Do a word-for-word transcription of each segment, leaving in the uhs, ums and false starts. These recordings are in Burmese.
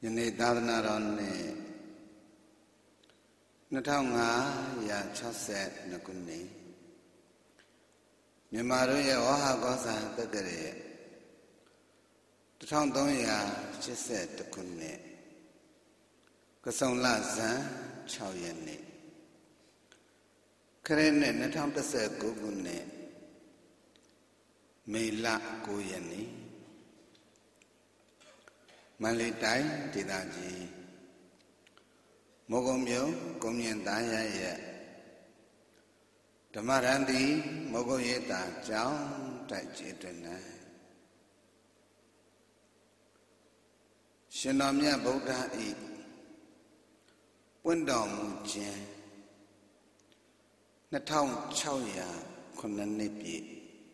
နေ့သာသနာတော်နှစ်နှစ်ထောင်ငါးရာခြောက်ဆယ်နှစ်ခုနှစ်မြန်မာတို့ရဲ့ဝါဟာကောစာတက္ကရာတစ်ထောင်သုံးရာရှစ်ဆယ်တစ်ခုနှစ်ကဆုံလဇန်ခြောက်ရက်နေ့ခရစ်နှစ်နှစ်ထောင်တစ်ဆယ်ကိုခုနှစ်မေလကိုရက်နေ့မန္တလေးတိုင်းဒေသကြီးမိုးကုံမြို့ကုန်းမြင့်သားရရဲ့ဓမ္မရန်တိမိုးကုံရိပ်သာကျောင်းတိုက်ကြီးတွင်၌ရှင်တော်မြတ်ဗုဒ္ဓ၏ပွင့်တော်မူခြင်းနှစ်ထောင်ခြောက်ရာခုနှစ်ပြည့်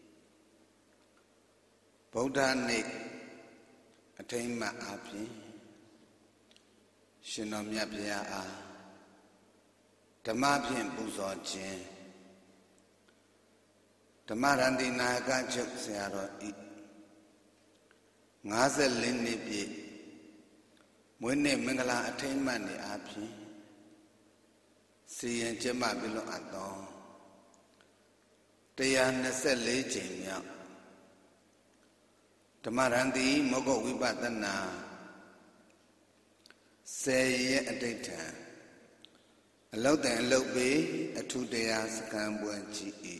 ဗုဒ္ဓနေ့အထိမ်းအမှတ်အားဖြင့်ရှင်တော်မြတ်ဘုရားအားဓမ္မဖြင့်ပူဇော်ခြင်းဓမ္မရန်တိနာယကချုပ်ဆရာတော်ဤငါးဆယ်လေးနှစ်ပြည့်မွေးနေ့မင်္ဂလာအထိမ်းအမှတ်နေ့အားဖြင့်စီရင်ကျင်းပပြုလုပ်အပ်သောတရားနှစ်ဆယ်လေးကြိမ်မြောက်ဓမ္မရန်တိမောဂဝိပဿနာဆယ်ရက်အဋ္ဌိဋ္ဌံအလုတ်တန်အလုတ်ပေအထူးတရားစခန်းပွဲကြီး၏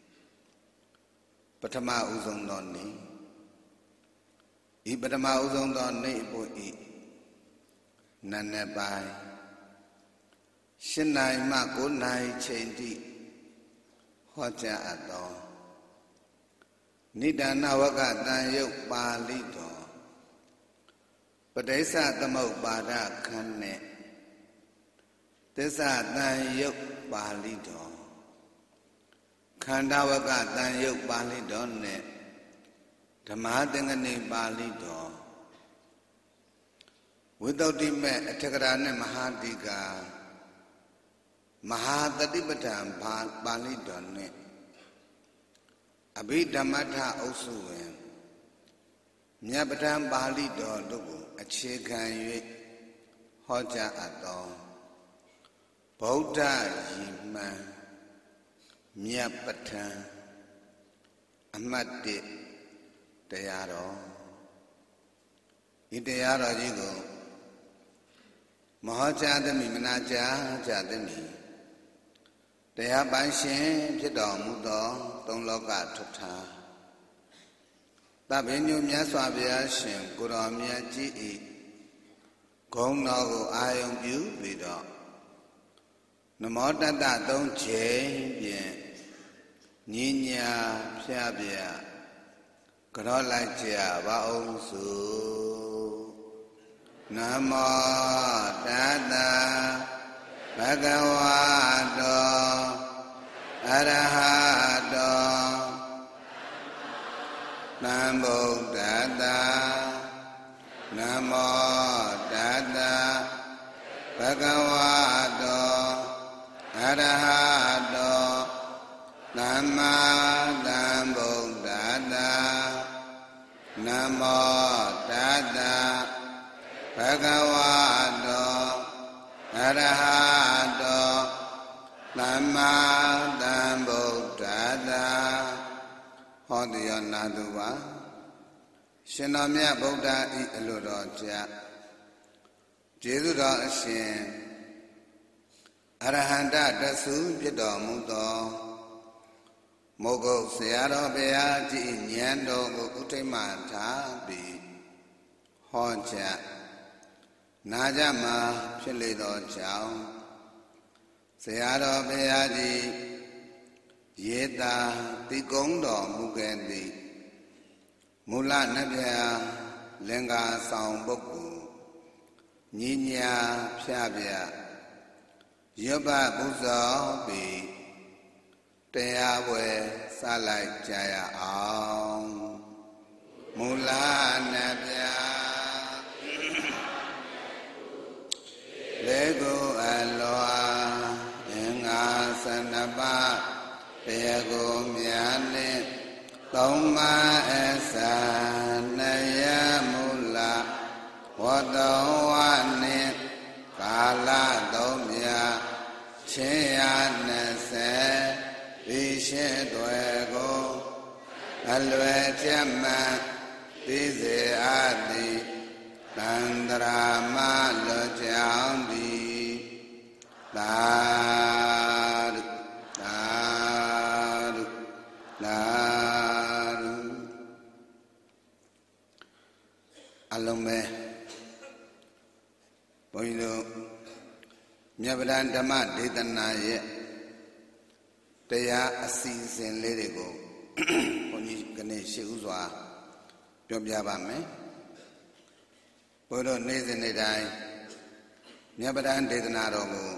ပထမဦးဆုံးသောနေ့ဤပထမဦးဆုံးသောနေ့ပု၏နံနက်ပိုင်းရှစ်နာရီမှကိုးနာရီချိန်ထိဟောကြားအပ်သောနိဒာနဝကတန်ယုတ်ပါဠိတော်ပဋိစ္စသမုပ္ပါဒခန်းနဲ့သစ္စာတန်ယုတ်ပါဠိတော်ခန္ဓာဝကတန်ယုတ်ပါဠိတော်နဲ့ဓမ္မသင်္ကနိပါဠိတော်ဝိသုဒ္ဓိမေအထက်ကရာနဲ့မဟာတိကာမဟာတတိပဋ္ဌာန်ပါဠိတော်နဲ့အဘိဓမ္မထအုပ်စုဝင်မြတ်ပဋ္ဌာန်ပါဠိတော်တို့ကိုအခြေခံ၍ဟောကြားအပ်သောဗုဒ္ဓရည်မှန်မြတ်ပဋ္ဌာန်အမှတ်တစ်တရားတော်ဒီတရားတော်ကြီးကိုမဟောကြားသည်မနာကြားကြသည်တရားပိုင်ရှင်ဖြစ်တော်မူသောသုံးလောကထွဋ္ဌာသဗ္ဗညုမြတ်စွာဘုရားရှင်ကိုယ်တော်မြတ်ကြီး၏ဂုဏ်တော်ကိုအာယုံပြုပြီးတော့နမောတတ္တသုံးချိန်ဖြင့်ညီညာဖြာပြကြောလိုက်ကြပါအောင်စုနမောတတ္တဘဂဝတောအရဟတောသမ္ဗုဒ္ဓတ္တနမောတတ္တဘဂဝတောအရဟတောသမ္မာသမ္ဗုဒ္ဓတ္တနမောတတ္တဘဂဝတောအရဟတောသမ္မာသမ္ဗုဒ္ဓတ္တဟောတိယောနာတုပါရှင်တော်မြတ်ဗုဒ္ဓဤအလိုတော်ကြကျေးဇူးတော်အရှင်အရဟန္တတဆုဖြစ်တော်မူသောမောဂုတ်ဆရာတော်ဘုရားကြီးဉာဏ်တော်ကိုဥထိမ့်မှထားပြီးဟောကြားနာကြမှာဖြစ်လေသောကြောင့်ဆရာတော်ဘုရားကြီးယေတာတိကုံတော်မူခဲ့သည်မူလနတ်ဗျာလင်္ကာဆောင်ပုဂ္ဂိုလ်ညီညာဖြာပြရွတ်ပပူဇော်ပြီးတရားပွဲစလိုက်ကြရအောင်မူလနတ်ဗျာလေကိုအလွာအင်္ဂါစနပါတရားကိုမြာနဲ့သုံးပါးအစနယမူလဝတ္တဝါရဲ့တွေကိုအလွယ်ချက်မှန်သိစေအပ်သည်တန္တရာမလွတ်ကြောင်းသည်သာဓုသာဓုသာဓုအလုံးပဲဘုန်းကြီးတို့မြတ်ဗဒဓမ္မဒေသနာရဲ့တရားအစီအစဉ်လေးတွေကိုဘုန်းကြီးကနေ့ရှေ့ဥစွာပြောပြပါမယ်ဘုရားတို့နေ့စဉ်နေ့တိုင်းမြတ်ဗဒဒေသနာတော်ကို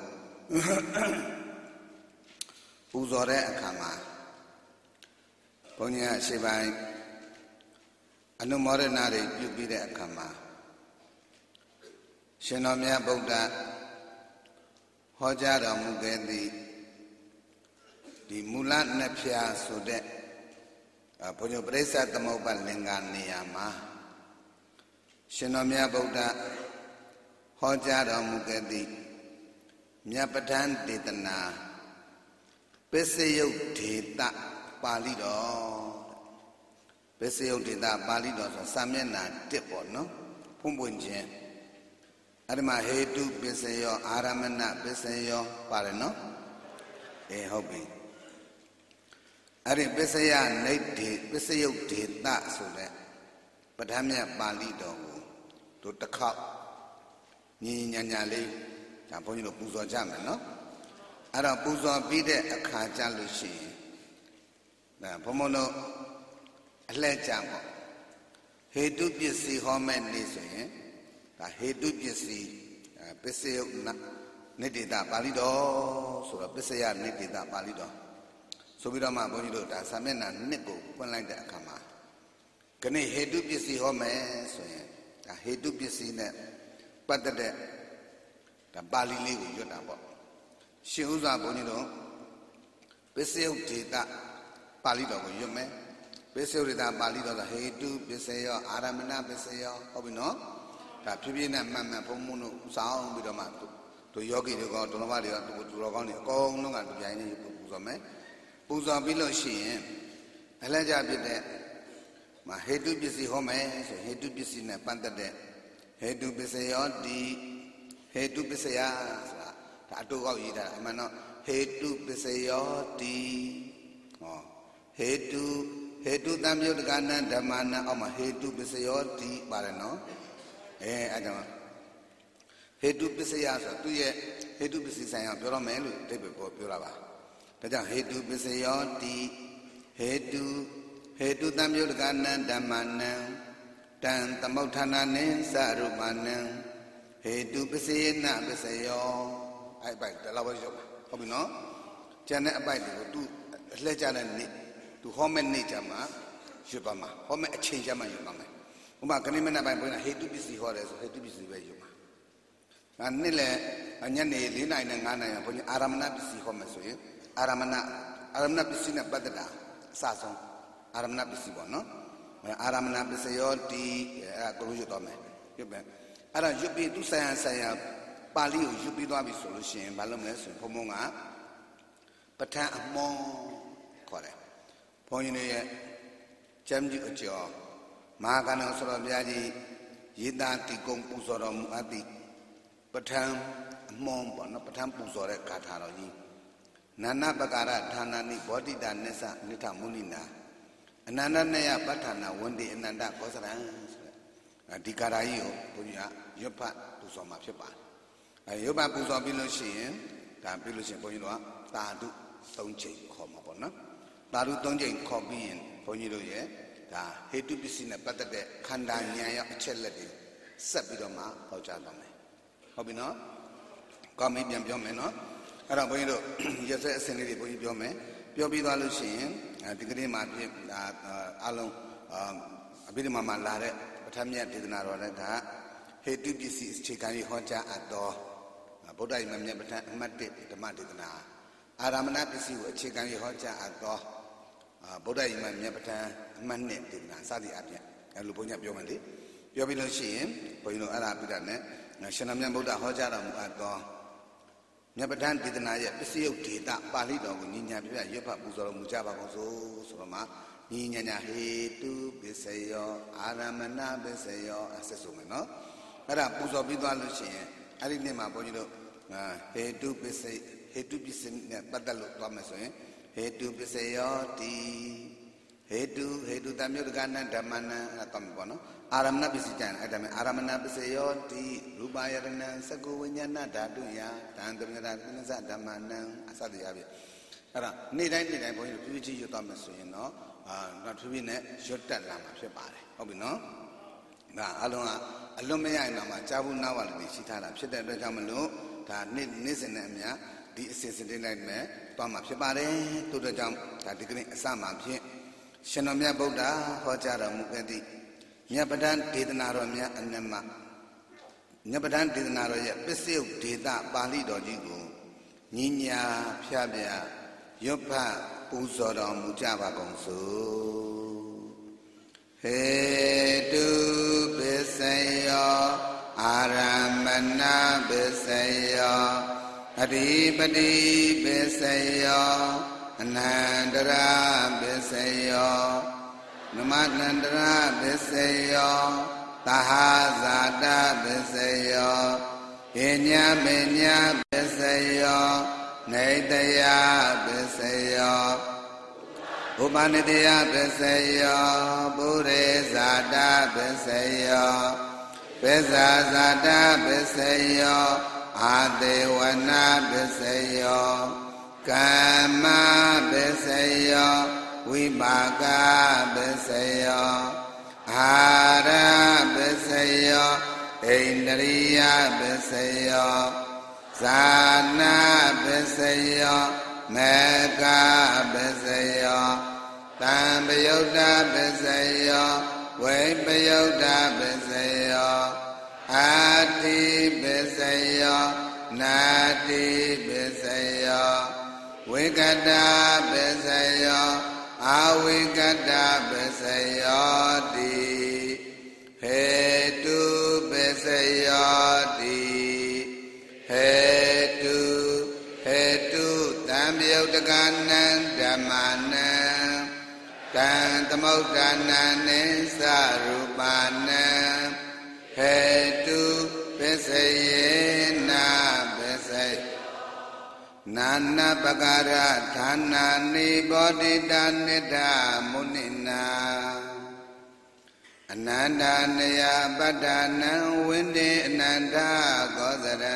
ပူဇော်တဲ့အခါမှာဘုန်းကြီးအရှိပိုင်းအနုမောဒနာတွေပြုပြီးတဲ့အခါမှာရှင်တော်မြတ်ဗုဒ္ဓဟောကြားတော်မူခဲ့သည့်ဒီမူလနှစ်ဖြာဆိုတဲ့ဘုန်းကြီးပရိစ္ဆသမုပ္ပါလင်္ကာနေရာမှာရှင်တော်မြတ်ဗုဒ္ဓဟောကြားတော်မူခဲ့သည့်မြတ်ပဋ္ဌာန်းဒေသနာပစ္စယုတ်ဒေသပါဠိတော်ပစ္စယုတ်ဒေသပါဠိတော်ဆိုစာမျက်နှာတစ်ပေါ့နော်ဖွင့်ပွင့်ခြင်းအဲ့ဒီမှာဟေတုပစ္စယောအာရမဏပစ္စယောပါတယ်နော်အေးဟုတ်ပြီအဲ့ဒီပစ္စယနိဒ္ဓေပစ္စယုတ်ဒေသဆိုတဲ့ပဋ္ဌာန်းမြတ်ပါဠိတော်ကိုတို့တစ်ခေါက်ညီညာညာလေးဒါဘုန်းကြီးတို့ပူဇော်ကြမယ်နော်အဲ့တော့ပူဇော်ပြီးတဲ့အခါကျလို့ရှိရင်ဒါဘုံဘုံတို့အလှည့်ကြပေါ့ဟေတုပစ္စည်းဟောမဲ့နေ့ဆိုရင်ဒါဟေတုပစ္စည်းပစ္စယုတ်နိဒ္ဓေသပါဠိတော်ဆိုတော့ပစ္စယနိဒ္ဓေသပါဠိတော်ဆိုပြီးတော့မှဘုန်းကြီးတို့ဒါစာမျက်နှာနှစ်ကိုဖွင့်လိုက်တဲ့အခါမှာခဏဟေတုပစ္စည်းဟောမယ်ဆိုရင်ဒါဟေတုပစ္စည်းနဲ့ပတ်သက်တဲ့ဒါပါဠိလေးကိုရွတ်တာပေါ့ရှင်ဥစွာဘုန်းကြီးတို့ပစ္စယုတ်ဒေသပါဠိတော်ကိုရွတ်မယ်ပစ္စယုတ်ဒေသပါဠိတော်ဆိုဟေတုပစ္စယောအာရမဏပစ္စယောဟုတ်ပြီနော်ဒါဖြည်းဖြည်းနဲ့မှန်မှန်ဘုံဘုံတို့စောင်းပြီးတော့မှတို့ယောဂီတွေကဒုလဘတွေကတို့ဒုလောကောင်းတွေအကုန်လုံးကတို့ပြိုင်နေပူဇော်မယ်ပူဇော်ပြီးလို့ရှိရင်အလှကြဖြစ်တဲ့မဟေတုပစ္စည်းဟောမယ်ဆိုဟေတုပစ္စည်းနဲ့ပတ်သက်တဲ့ဟေတုပစ္စယောဒီဟေတုပစ္စယဆိုတာဒါအတူကောက်ရေးထားတာအမှန်တော့ဟေတုပစ္စယောဒီဟောဟေတုဟေတုတံမြုတ်တကနံဓမ္မနံအောက်မှာဟေတုပစ္စယောဒီပါတယ်နော်အဲအဲ့ဒါဟေတုပစ္စယဆိုသူရဲ့ဟေတုပစ္စည်းဆိုင်ရာပြောရမယ်လို့အဓိပ္ပာယ်ပေါ်ပြောတာပါဒါကြောင့်ဟေတုပစ္စယောတိဟေတုဟေတုတံမြုတ်တကနံဓမ္မနံတံသမုဋ္ဌာနာနိသရုပနံဟေတုပစ္စယေနပစ္စယောအဲ့ပိုက်ဒါလောက်ပဲရောက်ပါဟုတ်ပြီနော်ကျန်တဲ့အပိုက်တွေကိုသူအလှည့်ကြတဲ့နေ့သူဟောမဲ့နေ့ကြမှာရွတ်ပါမှာဟောမဲ့အချိန်ကြမှာရွတ်ပါမယ်ဥပမာခဏမနဲ့ပိုင်းပြောရင်ဟေတုပစ္စည်းဟောတယ်ဆိုဟေတုပစ္စည်းပဲရွတ်ပါဒါနေ့လေညနေ၄နာရီနဲ့၅နာရီဘုန်းကြီးအာရမဏပစ္စည်းဟောမယ်ဆိုရင်အာရမဏအာရမဏပစ္စည်းနဲ့ပတ်သက်တာအစဆုံးအာရမဏပစ္စည်းပေါ့နော်အာရမဏပစ္စယောတိအဲ့ဒါကိုရွတ်တော့မယ်ရွတ်ပဲအဲ့ဒါရွတ်ပြီးသူဆိုင်ရာဆိုင်ရာပါဠိကိုရွတ်ပြီးသွားပြီဆိုလို့ရှိရင်ဘာလုပ်မလဲဆိုရင်ဘုံဘုံကပဋ္ဌာန်းအမောခေါ်တယ်ဘုန်းကြီးတွေရဲ့ကျမ်းပြုအကျော်မဟာကဏ္ဍဆိုတော်ဘုရားကြီးယေတာတိကုံပူဇော်တော်မူအပ်သည့်ပဋ္ဌာန်းအမောပေါ့နော်ပဋ္ဌာန်းပူဇော်တဲ့ဂါထာတော်ကြီးနာနာပကာရဌာနာနိဘောဓိတာနစ္စနိထမုနိနာအနန္တနယပဋ္ဌာနာဝန္တိအနန္တကောသရံဆိုတဲ့ဒီဂါထာကြီးကိုဘုရားရွတ်ဖတ်ပူဇော်မှာဖြစ်ပါတယ်အဲရွတ်ဖတ်ပူဇော်ပြီးလို့ရှိရင်ဒါပြီးလို့ရှိရင်ဘုန်းကြီးတို့ကသာဓုသုံးချိန်ခေါ်မှာပေါ့နော်သာဓုသုံးချိန်ခေါ်ပြီးရင်ဘုန်းကြီးတို့ရဲ့ဒါဟေတုပစ္စည်းနဲ့ပတ်သက်တဲ့ခန္ဓာဉာဏ်ရောက်အချက်လက်တွေဆက်ပြီးတော့မှဟောကြားသွားမယ်ဟုတ်ပြီနော်ကောင်းပြီပြန်ပြောမယ်နော်အဲ့တော့ဘုန်းကြီးတို့ရစက်အစင်လေးတွေဘုန်းကြီးပြောမယ်ပြောပြီးသွားလို့ရှိရင်ဒီကနေ့မှာပြဒါအလုံးအဘိဓမ္မာမှာလာတဲ့ပဋ္ဌာန်းမြတ်ဒေသနာတော်လည်းကဟေတုပစ္စည်းအခြေခံရေးဟောကြားအပ်တော်ဗုဒ္ဓရဲ့မြတ်ပဋ္ဌာန်းအမှတ်တစ်ဓမ္မဒေသနာအာရမဏပစ္စည်းကိုအခြေခံရေးဟောကြားအပ်တော်ဗုဒ္ဓရဲ့မြတ်ပဋ္ဌာန်းအမှတ်နှစ်ဒေသနာစသည်အပြင်အဲ့လိုဘုန်းကြီးပြောမယ်လေပြောပြီးလို့ရှိရင်ဘုန်းကြီးတို့အဲ့ဒါပြတာနဲ့ရှင်တော်မြတ်ဗုဒ္ဓဟောကြားတော်မူအပ်တော်မြတ်ပဋ္ဌာန်းဒေသနာရဲ့ပစ္စယုတ်ဒေတာပါဠိတော်ကိုညီညာပြပြရွတ်ဖတ်ပူဇော်တော်မူကြပါကုန်စို့ဆိုတော့မှညီညာညာဟေတုပစ္စယောအာရမဏပစ္စယောအဆက်ဆိုမယ်နော်အဲ့ဒါပူဇော်ပြီးသွားလို့ရှိရင်အဲ့ဒီနေ့မှာဘုန်းကြီးတို့ဟေတုပစ္စဟေတုပစ္စနဲ့ပတ်သက်လို့သွားမယ်ဆိုရင်ဟေတုပစ္စယောတိဟေတုဟေတုတမြုတ်ကနဓမ္မနံအဲ့ဒါတော့ပေါ့နော်အာရမဏပစ္စည်းတန်အဲ့ဒါမဲ့အာရမဏပစ္စယောတိရူပယရဏံသကုဝိညာဏဓာတုယတံတမညတာကိနစဓမ္မနံအစတရားပြအဲ့ဒါနေ့တိုင်းနေ့တိုင်းဘုန်းကြီးတို့ပြည့်ပြည့်ရွတ်သွားမယ်ဆိုရင်တော့အာတော့ဖြည်းဖြည်းနဲ့ရွတ်တက်လာမှာဖြစ်ပါတယ်ဟုတ်ပြီနော်ဒါအလုံးကအလွန်မရရင်တော့မှကြာဘူးနားဝါလိရှိထားတာဖြစ်တဲ့အတွက်ကြောင့်မလို့ဒါနေ့နေ့စဉ်နဲ့အများဒီအစဉ်စဉ်တိုင်းလိုက်မယ်သွားမှာဖြစ်ပါတယ်တို့အတွက်ကြောင့်ဒါဒီကနေ့အစမှဖြင့်ရှင်တော်မြတ်ဗုဒ္ဓဟောကြားတော်မူခဲ့သည့်မြတ်ပဋ္ဌာန်းဒေသနာတော်မြတ်အနမမြတ်ပဋ္ဌာန်းဒေသနာတော်ရဲ့ပစ္စယုတ်ဒေတာပါဠိတော်ကြီးကိုညီညာဖြာပြရွတ်ဖတ်ပူဇော်တော်မူကြပါကုန်စို့ဟေတုပစ္စယောအာရမဏပစ္စယောအဓိပတိပစ္စယောအနန္တရပစ္စယောနမနန္တရပစ္စယောသဟာဇာတပစ္စယောပညာမညာပစ္စယောနေတယပစ္စယောဥပနိတယပစ္စယောပုရိဇာတပစ္စယောပိဇာဇာတပစ္စယောအာသေဝနာပစ္စယောကမ္မပစ္စယောဝိပါကပစ္စယောအာရပစ္စယောဣန္ဒရိယပစ္စယောဇာနာပစ္စယောမေကပစ္စယောတံပယုတ်တပစ္စယောဝိပယုတ်တပစ္စယောအာတိပစ္စယောနာတိပစ္စယောဝိကတပစ္စယောအာဝိကတပစ္စယောတိဟေတုပစ္စယောတိဟေတုဟေတုတံပယုတ်တကနံဓမ္မနံတံသမုဒ္ဒနာနိသရူပနံဟေတုပစ္စယေနာပစ္စယနာနာပကာရဌာနာနိဘောဓိတာနိဒာမုနိနာအနန္တနယပတ္တနံဝိန္ဒေအနန္တကောသရံ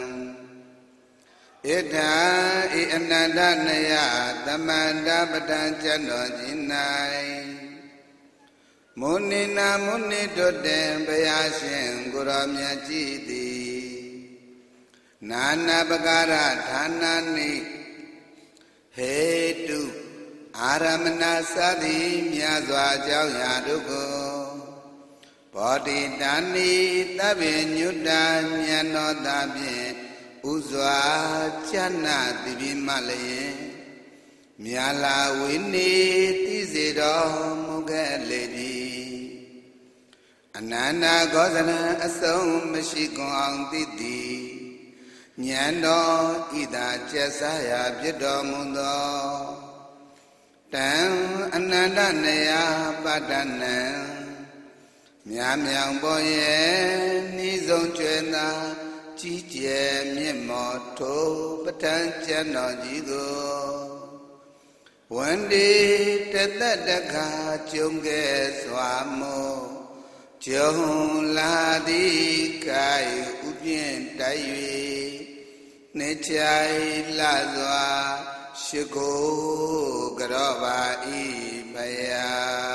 ဣဒာဤအနန္တနယသမန္တပတ္တံကျန်တော်ခြင်း၌မုနိနာမုနိတုတေဘုရားရှင်ကိုရောမြတ်ကြည်သည်နာနာပကာရဌာနာနိဟေတုအာရမဏသတိမြတ်စွာကြောင့်ရာတို့ကိုဘောဓိတာနိသဗ္ဗညုတဉာဏောတာဖြင့်ဥစွာချမ်းသာတိပိမလျင်မြာလာဝိနေတိစေတော်မူခဲ့လေသည်အနန္တကောသလံအဆုံးမရှိကုန်အောင်သိသည်ဉာဏ်တော်ဤသာကျက်စားရာဖြစ်တော်မူသောတံအနန္တနေယပတ္တနံမြာမြောင်ပေါ်ရဲ့ဤဆုံးကျွဲသာကြီးကျယ်မြင့်မော်ထိုပဋ္ဌာန်းကျမ်းတော်ကြီးကိုဝန္ဒီတသက်တခါကျုံခဲ့စွာမို့ကျုံလာသည်ကိုင်ဥပြင်းတိုက်၍နေချိုင်လာစွာရှိကိုကြောပါဤဘယာ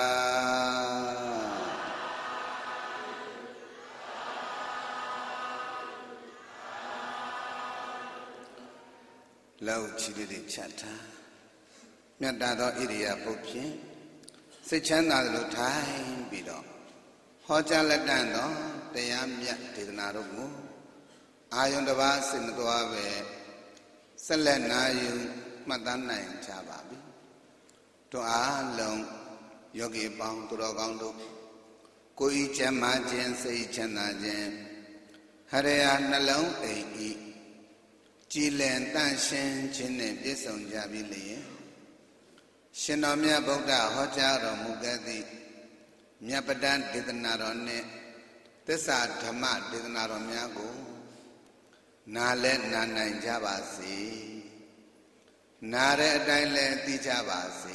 လောက်ချီလေးတွေချက်ထားမြတ်တာသောဣရိယာပုတ်ဖြင့်စိတ်ချမ်းသာသလိုထိုင်ပြီးတော့ဟောကြားလက်တန့်သောတရားမြတ်ဒေသနာတို့ကိုအာယုန်တစ်ပါးစိတ်မသွားပဲဆက်လက်နာယူမှတ်သားနိုင်ကြပါပြီတို့အားလုံးယောဂီပေါင်းသူတော်ကောင်းတို့ကိုယ်ဤချမ်းသာခြင်းစိတ်ချမ်းသာခြင်းဟရေယနှလုံးအိမ်ဤကြည်လင်တန့်ရှင်းခြင်းနဲ့ပြည့်စုံကြပြီလေရှင်တော်မြတ်ဗုဒ္ဓဟောကြားတော်မူခဲ့သည့်မြတ်ပဒံဒေသနာတော်နှင့်သစ္စာဓမ္မဒေသနာတော်များကိုနားလဲနာနိုင်ကြပါစေနားတဲ့အတိုင်းလဲသိကြပါစေ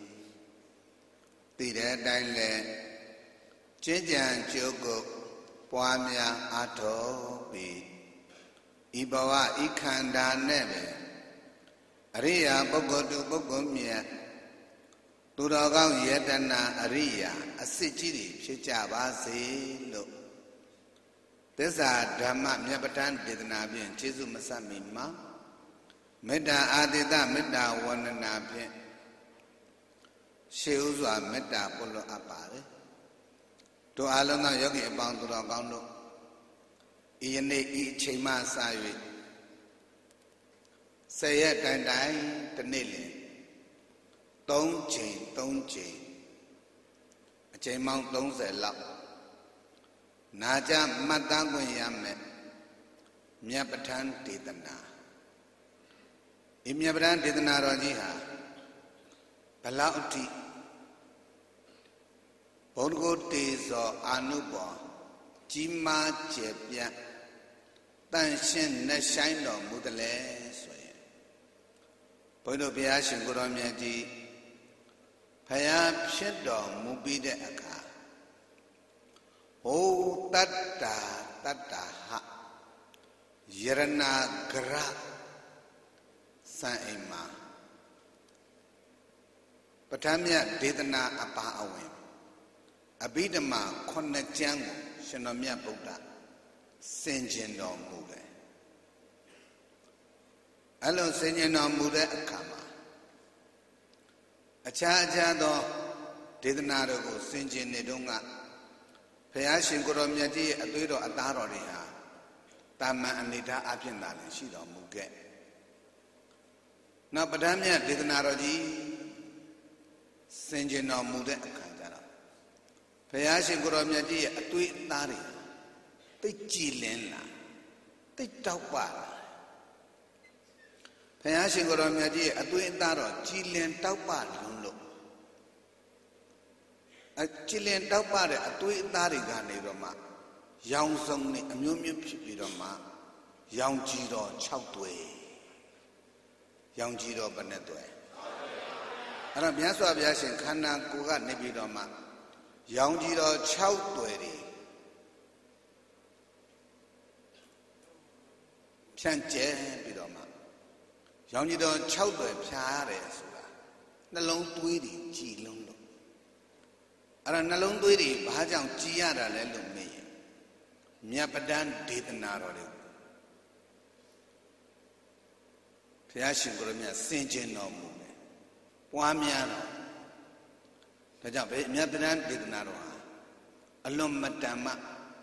သိတဲ့အတိုင်းလဲကျင့်ကြံကြိုးကိုပွားများအားထုတ်ပြီးဤဘဝဤခန္ဓာနဲ့ပဲအရိယာပုဂ္ဂိုလ်တို့ပုဂ္ဂိုလ်မြတ်သူတော်ကောင်းယတနာအရိယာအစစ်ကြီးတွေဖြစ်ကြပါစေလို့သစ္စာဓမ္မမြတ်ပဋ္ဌာန်းဒေသနာဖြင့်ကျေးဇူးမဆပ်မီမှာမေတ္တာအာတိတမေတ္တာဝန္ဒနာဖြင့်ရှေးဥစွာမေတ္တာပို့လို့အပ်ပါတယ်တို့အားလုံးသောယောဂီအပေါင်းသူတော်ကောင်းတို့ဤယနေ့ဤအချိန်မှစ၍ဆယ်ရက်တိုင်တိုင်တစ်နေ့လင်သုံးချိန်သုံးချိန်အချိန်ပေါင်းသုံးဆယ်လောက်နာကြမှတ်သားခွင့်ရမယ်မြတ်ပဋ္ဌာန်းဒေသနာဤမြတ်ပဋ္ဌာန်းဒေသနာတော်ကြီးဟာဘလောက်အထိဘုံကိုတေဇောအာနုဘောကြီးမားကျယ်ပြန့်တန်ရှင်းနဲ့ဆိုင်တော်မူတယ်လေဆိုရင်ဘုန်းတော်ဘုရားရှင်ကိုရောမြတ်ကြီးဖယားဖြစ်တော်မူပြီးတဲ့အခါဟိုတတ္တာတတ္တာဟယရဏဂရစံအိမ်မှာပဋ္ဌာန်းမြတ်ဒေသနာအပါအဝင်အဘိဓမ္မာခုနှစ်ကျမ်းကိုရှင်တော်မြတ်ဗုဒ္ဓဆင်ခြင်တော်မူတယ်အဲ့လိုဆင်ခြင်တော်မူတဲ့အခါမှာအခြားအခြားသောဒေသနာတို့ကိုဆင်ခြင်နေတုန်းကဘုရားရှင်ကိုရောမြတ်ကြီးရဲ့အသွေးတော်အသားတော်တွေဟာတာမန်အနေထားအဖြစ်သာလည်းရှိတော်မူခဲ့နောက်ပဋ္ဌာန်းမြတ်ဒေသနာတော်ကြီးဆင်ခြင်တော်မူတဲ့အခါကျတော့ဘုရားရှင်ကိုရောမြတ်ကြီးရဲ့အသွေးအသားတွေသိကြည်လင်းလာသိတောက်ပါလာဘုရားရှင်ကိုရောမြတ်ကြီးရဲ့အသွေးအသားတော်ကြည်လင်တောက်ပါလုံးလို့အကြည်လင်တောက်ပါတဲ့အသွေးအသားတွေကနေတော့မှရောင်စုံနဲ့အမျိုးမျိုးဖြစ်ပြီးတော့မှရောင်ကြည်တော်၆သွဲရောင်ကြည်တော်ဘယ်နဲ့သွဲအဲ့တော့မြတ်စွာဘုရားရှင်ခန္ဓာကိုယ်ကနေပြီးတော့မှရောင်ကြည်တော်၆သွဲတွေဖြန့်ကျဲပြီးတော့မှရောင်ကြည်တော်၆သွဲဖြာရတယ်ဆိုတာနှလုံးသွေးတွေကြည်လုံးလို့အဲ့ဒါနှလုံးသွေးတွေဘာကြောင့်ကြည်ရတာလဲလို့မေးရင်မြတ်ပဋ္ဌာန်းဒေသနာတော်တွေဘုရားရှင်ကိုရမြတ်ဆင်ခြင်တော်မူတယ်ပွားများတော်ဒါကြောင့်မြတ်ပဋ္ဌာန်းဒေသနာတော်ဟာအလွန်မတန်မှ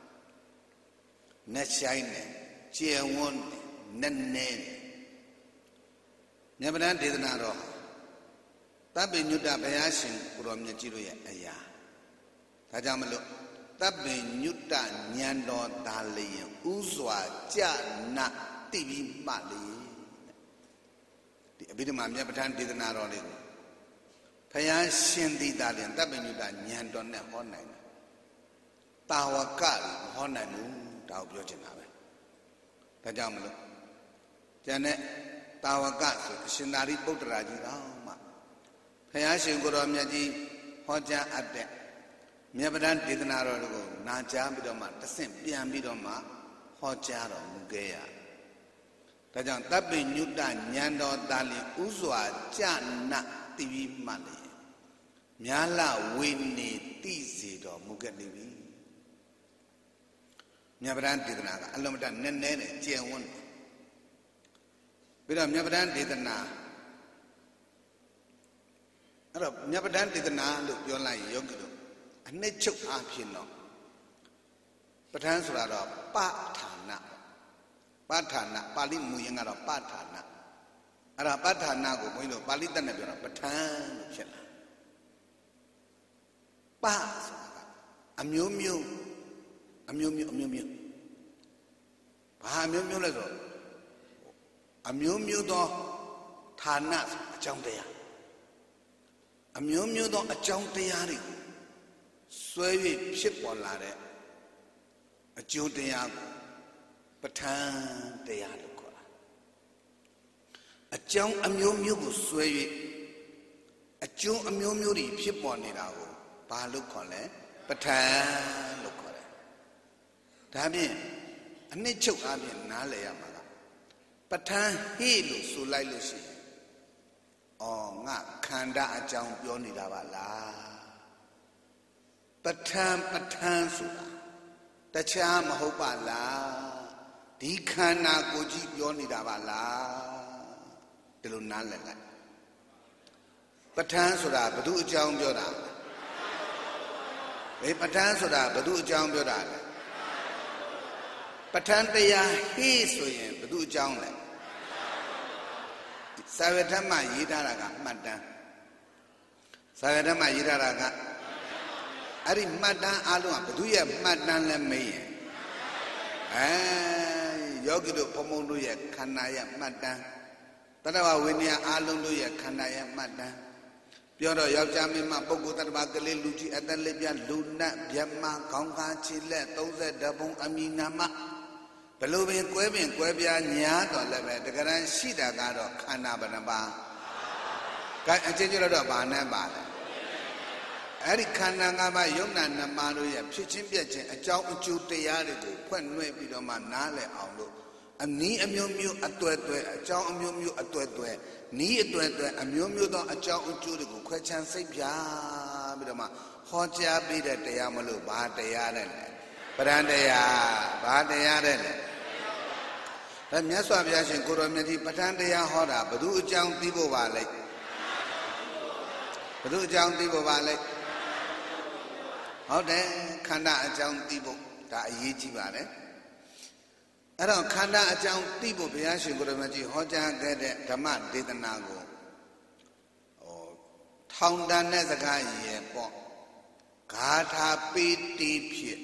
နဲ့ဆိုင်တယ်ကျယ်ဝန်းတယ်နဲ့နဲတယ်မြတ်ပဋ္ဌာန်းဒေသနာတော်သဗ္ဗညုတဘုရားရှင်ကိုရောမြတ်ကြီးတို့ရဲ့အရာဒါကြောင့်မလို့သဗ္ဗညုတဉာဏ်တော်သာလျင်ဥစွာကြနာတိပြီးမှလေဒီအဘိဓမ္မာမြတ်ပဋ္ဌာန်းဒေသနာတော်လေးကိုဘုရားရှင်သည်သာလျင်သဗ္ဗညုတဉာဏ်တော်နဲ့ဟောနိုင်တယ်တာဝကမဟောနိုင်ဘူးဒါကိုပြောချင်တာပဲဒါကြောင့်မလို့ကျန်တဲ့တာဝကဆိုအရှင်သာရိပုတ္တရာကြီးတော်မှဘုရားရှင်ကိုရောမြတ်ကြီးဟောကြားအပ်တဲ့မြတ်ပဋ္ဌာန်းဒေသနာတော်ကိုနာကြားပြီးတော့မှတဆင့်ပြန်ပြီးတော့မှဟောကြားတော်မူခဲ့ရဒါကြောင့်သဗ္ဗညုတဉာဏ်တော်သာလျင်ဥစွာကြနာတိပြီးမှလေမြာလဝေနေတိစေတော်မူခဲ့နေပြီမြတ်ပဋ္ဌာန်းဒေသနာကအလုံးမတနည်းနည်းနဲ့ကျယ်ဝန်းတယ်ပြီးတော့မြတ်ပဋ္ဌာန်းဒေသနာအဲ့တော့မြတ်ပဋ္ဌာန်းဒေသနာလို့ပြောလိုက်ရင်ယောဂီတို့အနှစ်ချုပ်အားဖြင့်တော့ပဋ္ဌာန်းဆိုတာတော့ပဌာနပဌာနပါဠိမူရင်းကတော့ပဌာနအဲ့ဒါပဌာနကိုဘုန်းကြီးတို့ပါဠိတက်နဲ့ပြောတာပဋ္ဌာန်းလို့ဖြစ်လာပဆိုတာကအမျိုးမျိုးအမျိုးမျိုးအမျိုးမျိုးဘာအမျိုးမျိုးလဲဆိုအမျိုးမျိုးသောဌာနအကြောင်းတရားအမျိုးမျိုးသောအကြောင်းတရားတွေဆွဲ၍ဖြစ်ပေါ်လာတဲ့အကျိုးတရားကိုပဋ္ဌာန်းတရားလို့ခေါ်တာအကြောင်းအမျိုးမျိုးကိုဆွဲ၍အကျိုးအမျိုးမျိုးတွေဖြစ်ပေါ်နေတာကိုဘာလို့ခေါ်လဲပဋ္ဌာန်းလို့ခေါ်တယ်ဒါဖြင့်အနှစ်ချုပ်အပြင်နားလည်ရမှာကပဋ္ဌာန်းဟိလို့ဆိုလိုက်လို့ရှိရင်အော်ငါခန္ဓာအကြောင်းပြောနေတာပါလားပဋ္ဌာန်းပဋ္ဌာန်းဆိုတာတခြားမဟုတ်ပါလားဒီခန္ဓာကိုယ်ကြီးပြောနေတာပါလားဒီလိုနားလည်လိုက်ပဋ္ဌာန်းဆိုတာဘု து အကြောင်းပြောတာဘေးပဋ္ဌာန်းဆိုတာဘု து အကြောင်းပြောတာလဲပဋ္ဌာန်းတရားဟိဆိုရင်ဘု து အကြောင်းလဲစာဝတ္ထမရေးထားတာကအမှတ်တမ်းစာဝတ္ထမရေးထားတာကအဲ့ဒီမှတ်တမ်းအားလုံးကဘု து ရဲ့မှတ်တမ်းလဲမေးရင်အဲယောဂီတို့ဘုံဘုံတို့ရဲ့ခန္ဓာရဲ့မှတ်တမ်းတတ္တဝဝိနည်းအားလုံးတို့ရဲ့ခန္ဓာရဲ့မှတ်တမ်းပြောတော့ယောက်ျားမင်းမပုဂ္ဂိုလ်တ attva ကလေးလူကြီးအသက်လေးပြလူနတ်ဗျမခေါင်းခါခြေလက်သုံးဆယ်တပုံအမိနာမဘလို့ပင်ကွဲပင်ကွဲပြားညာတော့လည်းပဲတကယ်တမ်းရှိတာကတော့ခန္ဓာဘယ်နှပါးကဲအချင်းချင်းတော့ဘာနဲ့ပါလဲအဲ့ဒီခန္ဓာငါးပါးယုံနာနမတို့ရဲ့ဖြစ်ချင်းပြက်ချင်းအကြောင်းအကျိုးတရားတွေကိုဖွင့်နှွှဲပြီးတော့မှနားလည်အောင်လို့အနည်းအမျိုးမျိုးအသွဲသွဲအကြောင်းအမျိုးမျိုးအသွဲသွဲနီးအသွဲသွဲအမျိုးမျိုးသောအကြောင်းအကျိုးတွေကိုခွဲခြမ်းစိတ်ပြပြီးတော့မှဟောကြားပေးတဲ့တရားမလို့ဘာတရားတဲ့လဲပဋ္ဌာန်းတရားဘာတရားတဲ့လဲဒါမြတ်စွာဘုရားရှင်ကိုရောမြတ်ကြီးပဋ္ဌာန်းတရားဟောတာဘု து အကြောင်းသိဖို့ပါလေဘု து အကြောင်းသိဖို့ပါလေဟုတ်တယ်ခန္ဓာအကြောင်းသိဖို့ဒါအရေးကြီးပါတယ်အဲ့တော့ခန္ဓာအကြောင်းသိဖို့ဘုရားရှင်ကိုရောမြတ်ကြီးဟောကြားခဲ့တဲ့ဓမ္မဒေသနာကိုဟောထောင်တန်တဲ့စကားရေပေါ့ဂါထာပိတိဖြစ်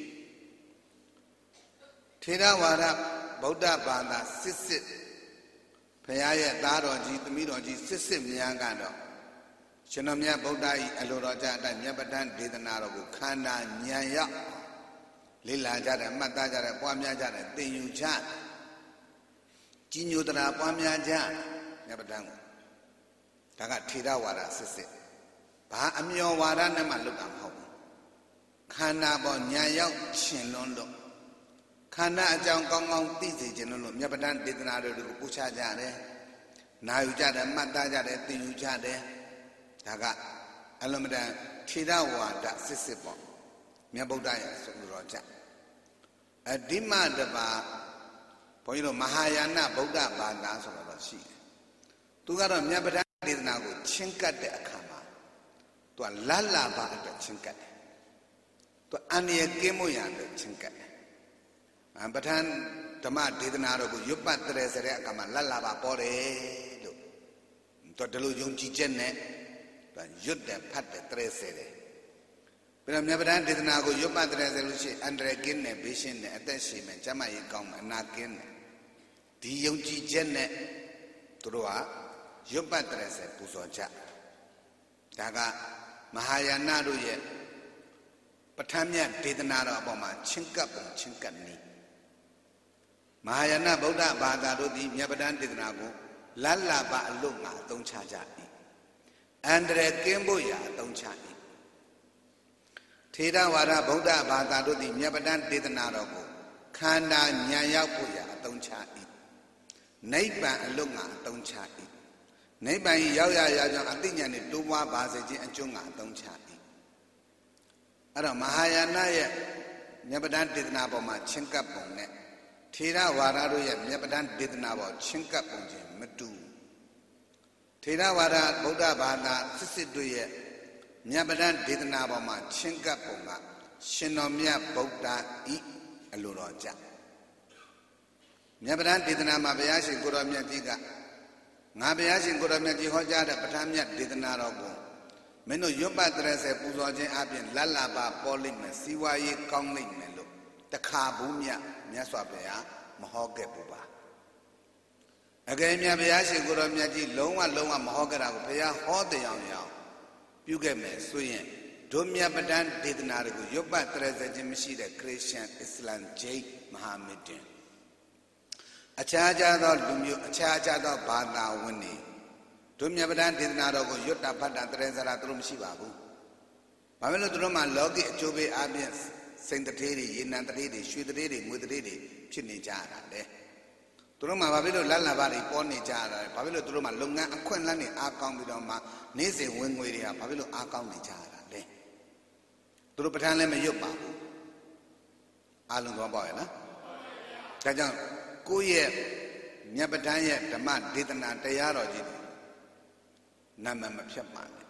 ထေရဝါဒဗုဒ္ဓဘာသာစစ်စစ်ဘုရားရဲ့သားတော်ကြီးသမီးတော်ကြီးစစ်စစ်များကတော့ရှင်တော်မြတ်ဗုဒ္ဓ၏အလိုတော်ကြအတိုင်းမြတ်ပဋ္ဌာန်းဒေသနာတော်ကိုခန္ဓာဉာဏ်ရောက်လေ့လာကြတယ်မှတ်သားကြတယ်ပွားများကြတယ်သင်ယူကြကြီးညိုတရာပွားများကြမြတ်ပဋ္ဌာန်းကိုဒါကထေရဝါဒစစ်စစ်ဘာအမျော်ဝါဒနဲ့မှလွတ်တာမဟုတ်ဘူးခန္ဓာပေါ်ဉာဏ်ရောက်ရှင်လွန်းလို့ခန္ဓာအကြောင်းကောင်းကောင်းသိစေခြင်းလို့မြတ်ပဋ္ဌာန်းဒေသနာတွေကိုပူချကြတယ်နာယူကြတယ်မှတ်သားကြတယ်သင်ယူကြတယ်ဒါကအလုံးမတန်ထေရဝါဒစစ်စစ်ပေါ့မြတ်ဗုဒ္ဓရဲ့ဆိုတော်ကြအဒီမတပါဘုန်းကြီးတို့မဟာယာနဗုဒ္ဓဘာသာဆိုတော့ရှိတယ်သူကတော့မြတ်ပဋ္ဌာန်းဒေသနာကိုချင်းကပ်တဲ့အခါမှာသူကလတ်လာပါအတွက်ချင်းကပ်တယ်သူအန္တရာယ်ကင်းမှုရတဲ့ချင်းကပ်တယ်ပဋ္ဌာန်းဓမ္မဒေသနာတော်ကိုရွတ်ပတ်တဲ့ဆိုတဲ့အခါမှာလတ်လာပါပေါ်တယ်လို့သူတလူယုံကြည်ချက်နဲ့ရွတ်တယ်ဖတ်တယ်တရေဆယ်တယ်ပြီးတော့မြတ်ပဋ္ဌာန်းဒေသနာကိုရွတ်ပတ်တဲ့ဆိုလို့ရှိရင်အန္တရာယ်ကင်းတယ်ဘေးရှင်းတယ်အသက်ရှည်မယ်ကျန်းမာရေးကောင်းမယ်အနာကင်းတယ်ဒီယုံကြည်ချက်နဲ့သူတို့ကရွတ်ပတ်တဲ့ဆိုပူဇော်ကြဒါကမဟာယာနတို့ရဲ့ပဋ္ဌာန်းမြတ်ဒေသနာတော်အပေါ်မှာချင်းကပ်ပုံချင်းကပ်နည်းမဟာယာနဗုဒ္ဓဘာသာတို့သည်မြတ်ပဋ္ဌာန်းဒေသနာကိုလတ်လာပါအလို့ငါအသုံးချကြ၏အန္တရာယ်ကင်းဖို့ရာအသုံးချ၏ထေရဝါဒဗုဒ္ဓဘာသာတို့သည်မြတ်ပဋ္ဌာန်းဒေသနာတော်ကိုခန္ဓာဉာဏ်ရောက်ဖို့ရာအသုံးချ၏နိဗ္ဗာန်အလို့ငါအသုံးချ၏နိဗ္ဗာန်ရောက်ရရကြောင်းအသိဉာဏ်နဲ့တိုးပွားပါစေခြင်းအကျိုးငါအသုံးချ၏အဲ့တော့မဟာယာနရဲ့မြတ်ပဋ္ဌာန်းဒေသနာပေါ်မှာချင်းကပ်ပုံနဲ့ထေရဝါဒတို့ရဲ့မြတ်ပဋ္ဌာန်းဒေသနာပေါ်ချင်းကပ်ပုံချင်းမတူထေရဝါဒဗုဒ္ဓဘာသာစစ်စစ်တို့ရဲ့မြတ်ပဋ္ဌာန်းဒေသနာပေါ်မှာချင်းကပ်ပုံကရှင်တော်မြတ်ဗုဒ္ဓဤအလိုတော်ကြမြတ်ပဋ္ဌာန်းဒေသနာမှာဘုရားရှင်ကိုရောမြတ်ကြီးကငါဘုရားရှင်ကိုရောမြတ်ကြီးဟောကြားတဲ့ပဋ္ဌာန်းမြတ်ဒေသနာတော်ကိုမင်းတို့ရွတ်ပတ်တဲ့ဆယ်ပူဇော်ခြင်းအပြင်လတ်လာပါပေါ်လိမ့်မယ်စီဝါရေးကောင်းလိမ့်မယ်လို့တခါဘူးမြတ်မြတ်စွာဘုရားမဟောခဲ့ဘူးပါအကယ်မြတ်ဘုရားရှင်ကိုရောမြတ်ကြီးလုံးဝလုံးဝမဟောကြတာကိုဘုရားဟောတရားအောင်ပြုခဲ့မယ်ဆိုရင်ဒုမြတ်ပဒံဒေသနာတွေကိုရွတ်ပတ်တရဇခြင်းမရှိတဲ့ခရစ်ယာန်အစ္စလာမ်ဂျိတ်မဟာမစ်တင်အခြားခြားသောလူမျိုးအခြားခြားသောဘာသာဝင်တွေဒုမြတ်ပဒံဒေသနာတော်ကိုရွတ်တာဖတ်တာတရဇရာသူတို့မရှိပါဘူး။ဘာဖြစ်လို့သူတို့မှလောကီအကျိုးပေးအပြင်စိန်တထေးတွေရေနံတထေးတွေရွှေတထေးတွေငွေတထေးတွေဖြစ်နေကြတာလေ။သူတို့မှဘာဖြစ်လို့လက်လာပါတွေပေါ်နေကြတာလဲ။ဘာဖြစ်လို့သူတို့မှလုပ်ငန်းအခွင့်အလမ်းတွေအားကောင်းပြီးတော့မှနေ့စဉ်ဝင်ငွေတွေကဘာဖြစ်လို့အားကောင်းနေကြတာလဲ။သူတို့ပဋ္ဌာန်းလည်းမရွတ်ပါဘူး။အားလုံးတော့ပေါ့ရဲ့နော်။ဒါကြောင့်ကိုယ့်ရဲ့မြတ်ပဋ္ဌာန်းရဲ့ဓမ္မဒေသနာတရားတော်ကြီးနာမမဖြတ်ပါနဲ့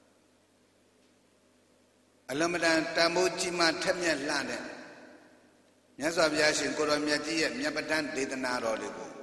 အလမတန်တန်ဖိုးကြီးမှထက်မြက်လှတဲ့မြတ်စွာဘုရားရှင်ကိုရောမြတ်ကြီးရဲ့မြတ်ပဋ္ဌာန်းဒေသနာတော်လေးကို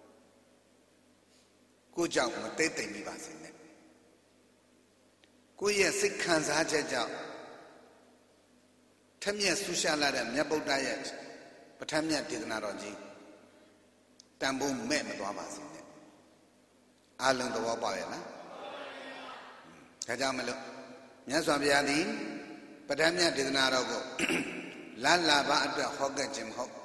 ကိုကြောင့်မတိတ်တိမ်မိပါစေနဲ့ကိုရဲ့စိတ်ခံစားချက်ကြောင့်ထက်မြက်ဆူရှာလာတဲ့မြတ်ဗုဒ္ဓရဲ့ပဋ္ဌာန်းမြတ်ဒေသနာတော်ကြီးတန်ဖိုးမဲ့မသွားပါစေနဲ့အလုံးသဘောပေါက်ရဲ့လားဒါကြောင့်မလို့မြတ်စွာဘုရားသည်ပဋ္ဌာန်းမြတ်ဒေသနာတော်ကိုလလာဘအတွက်ဟောခဲ့ခြင်းမဟုတ်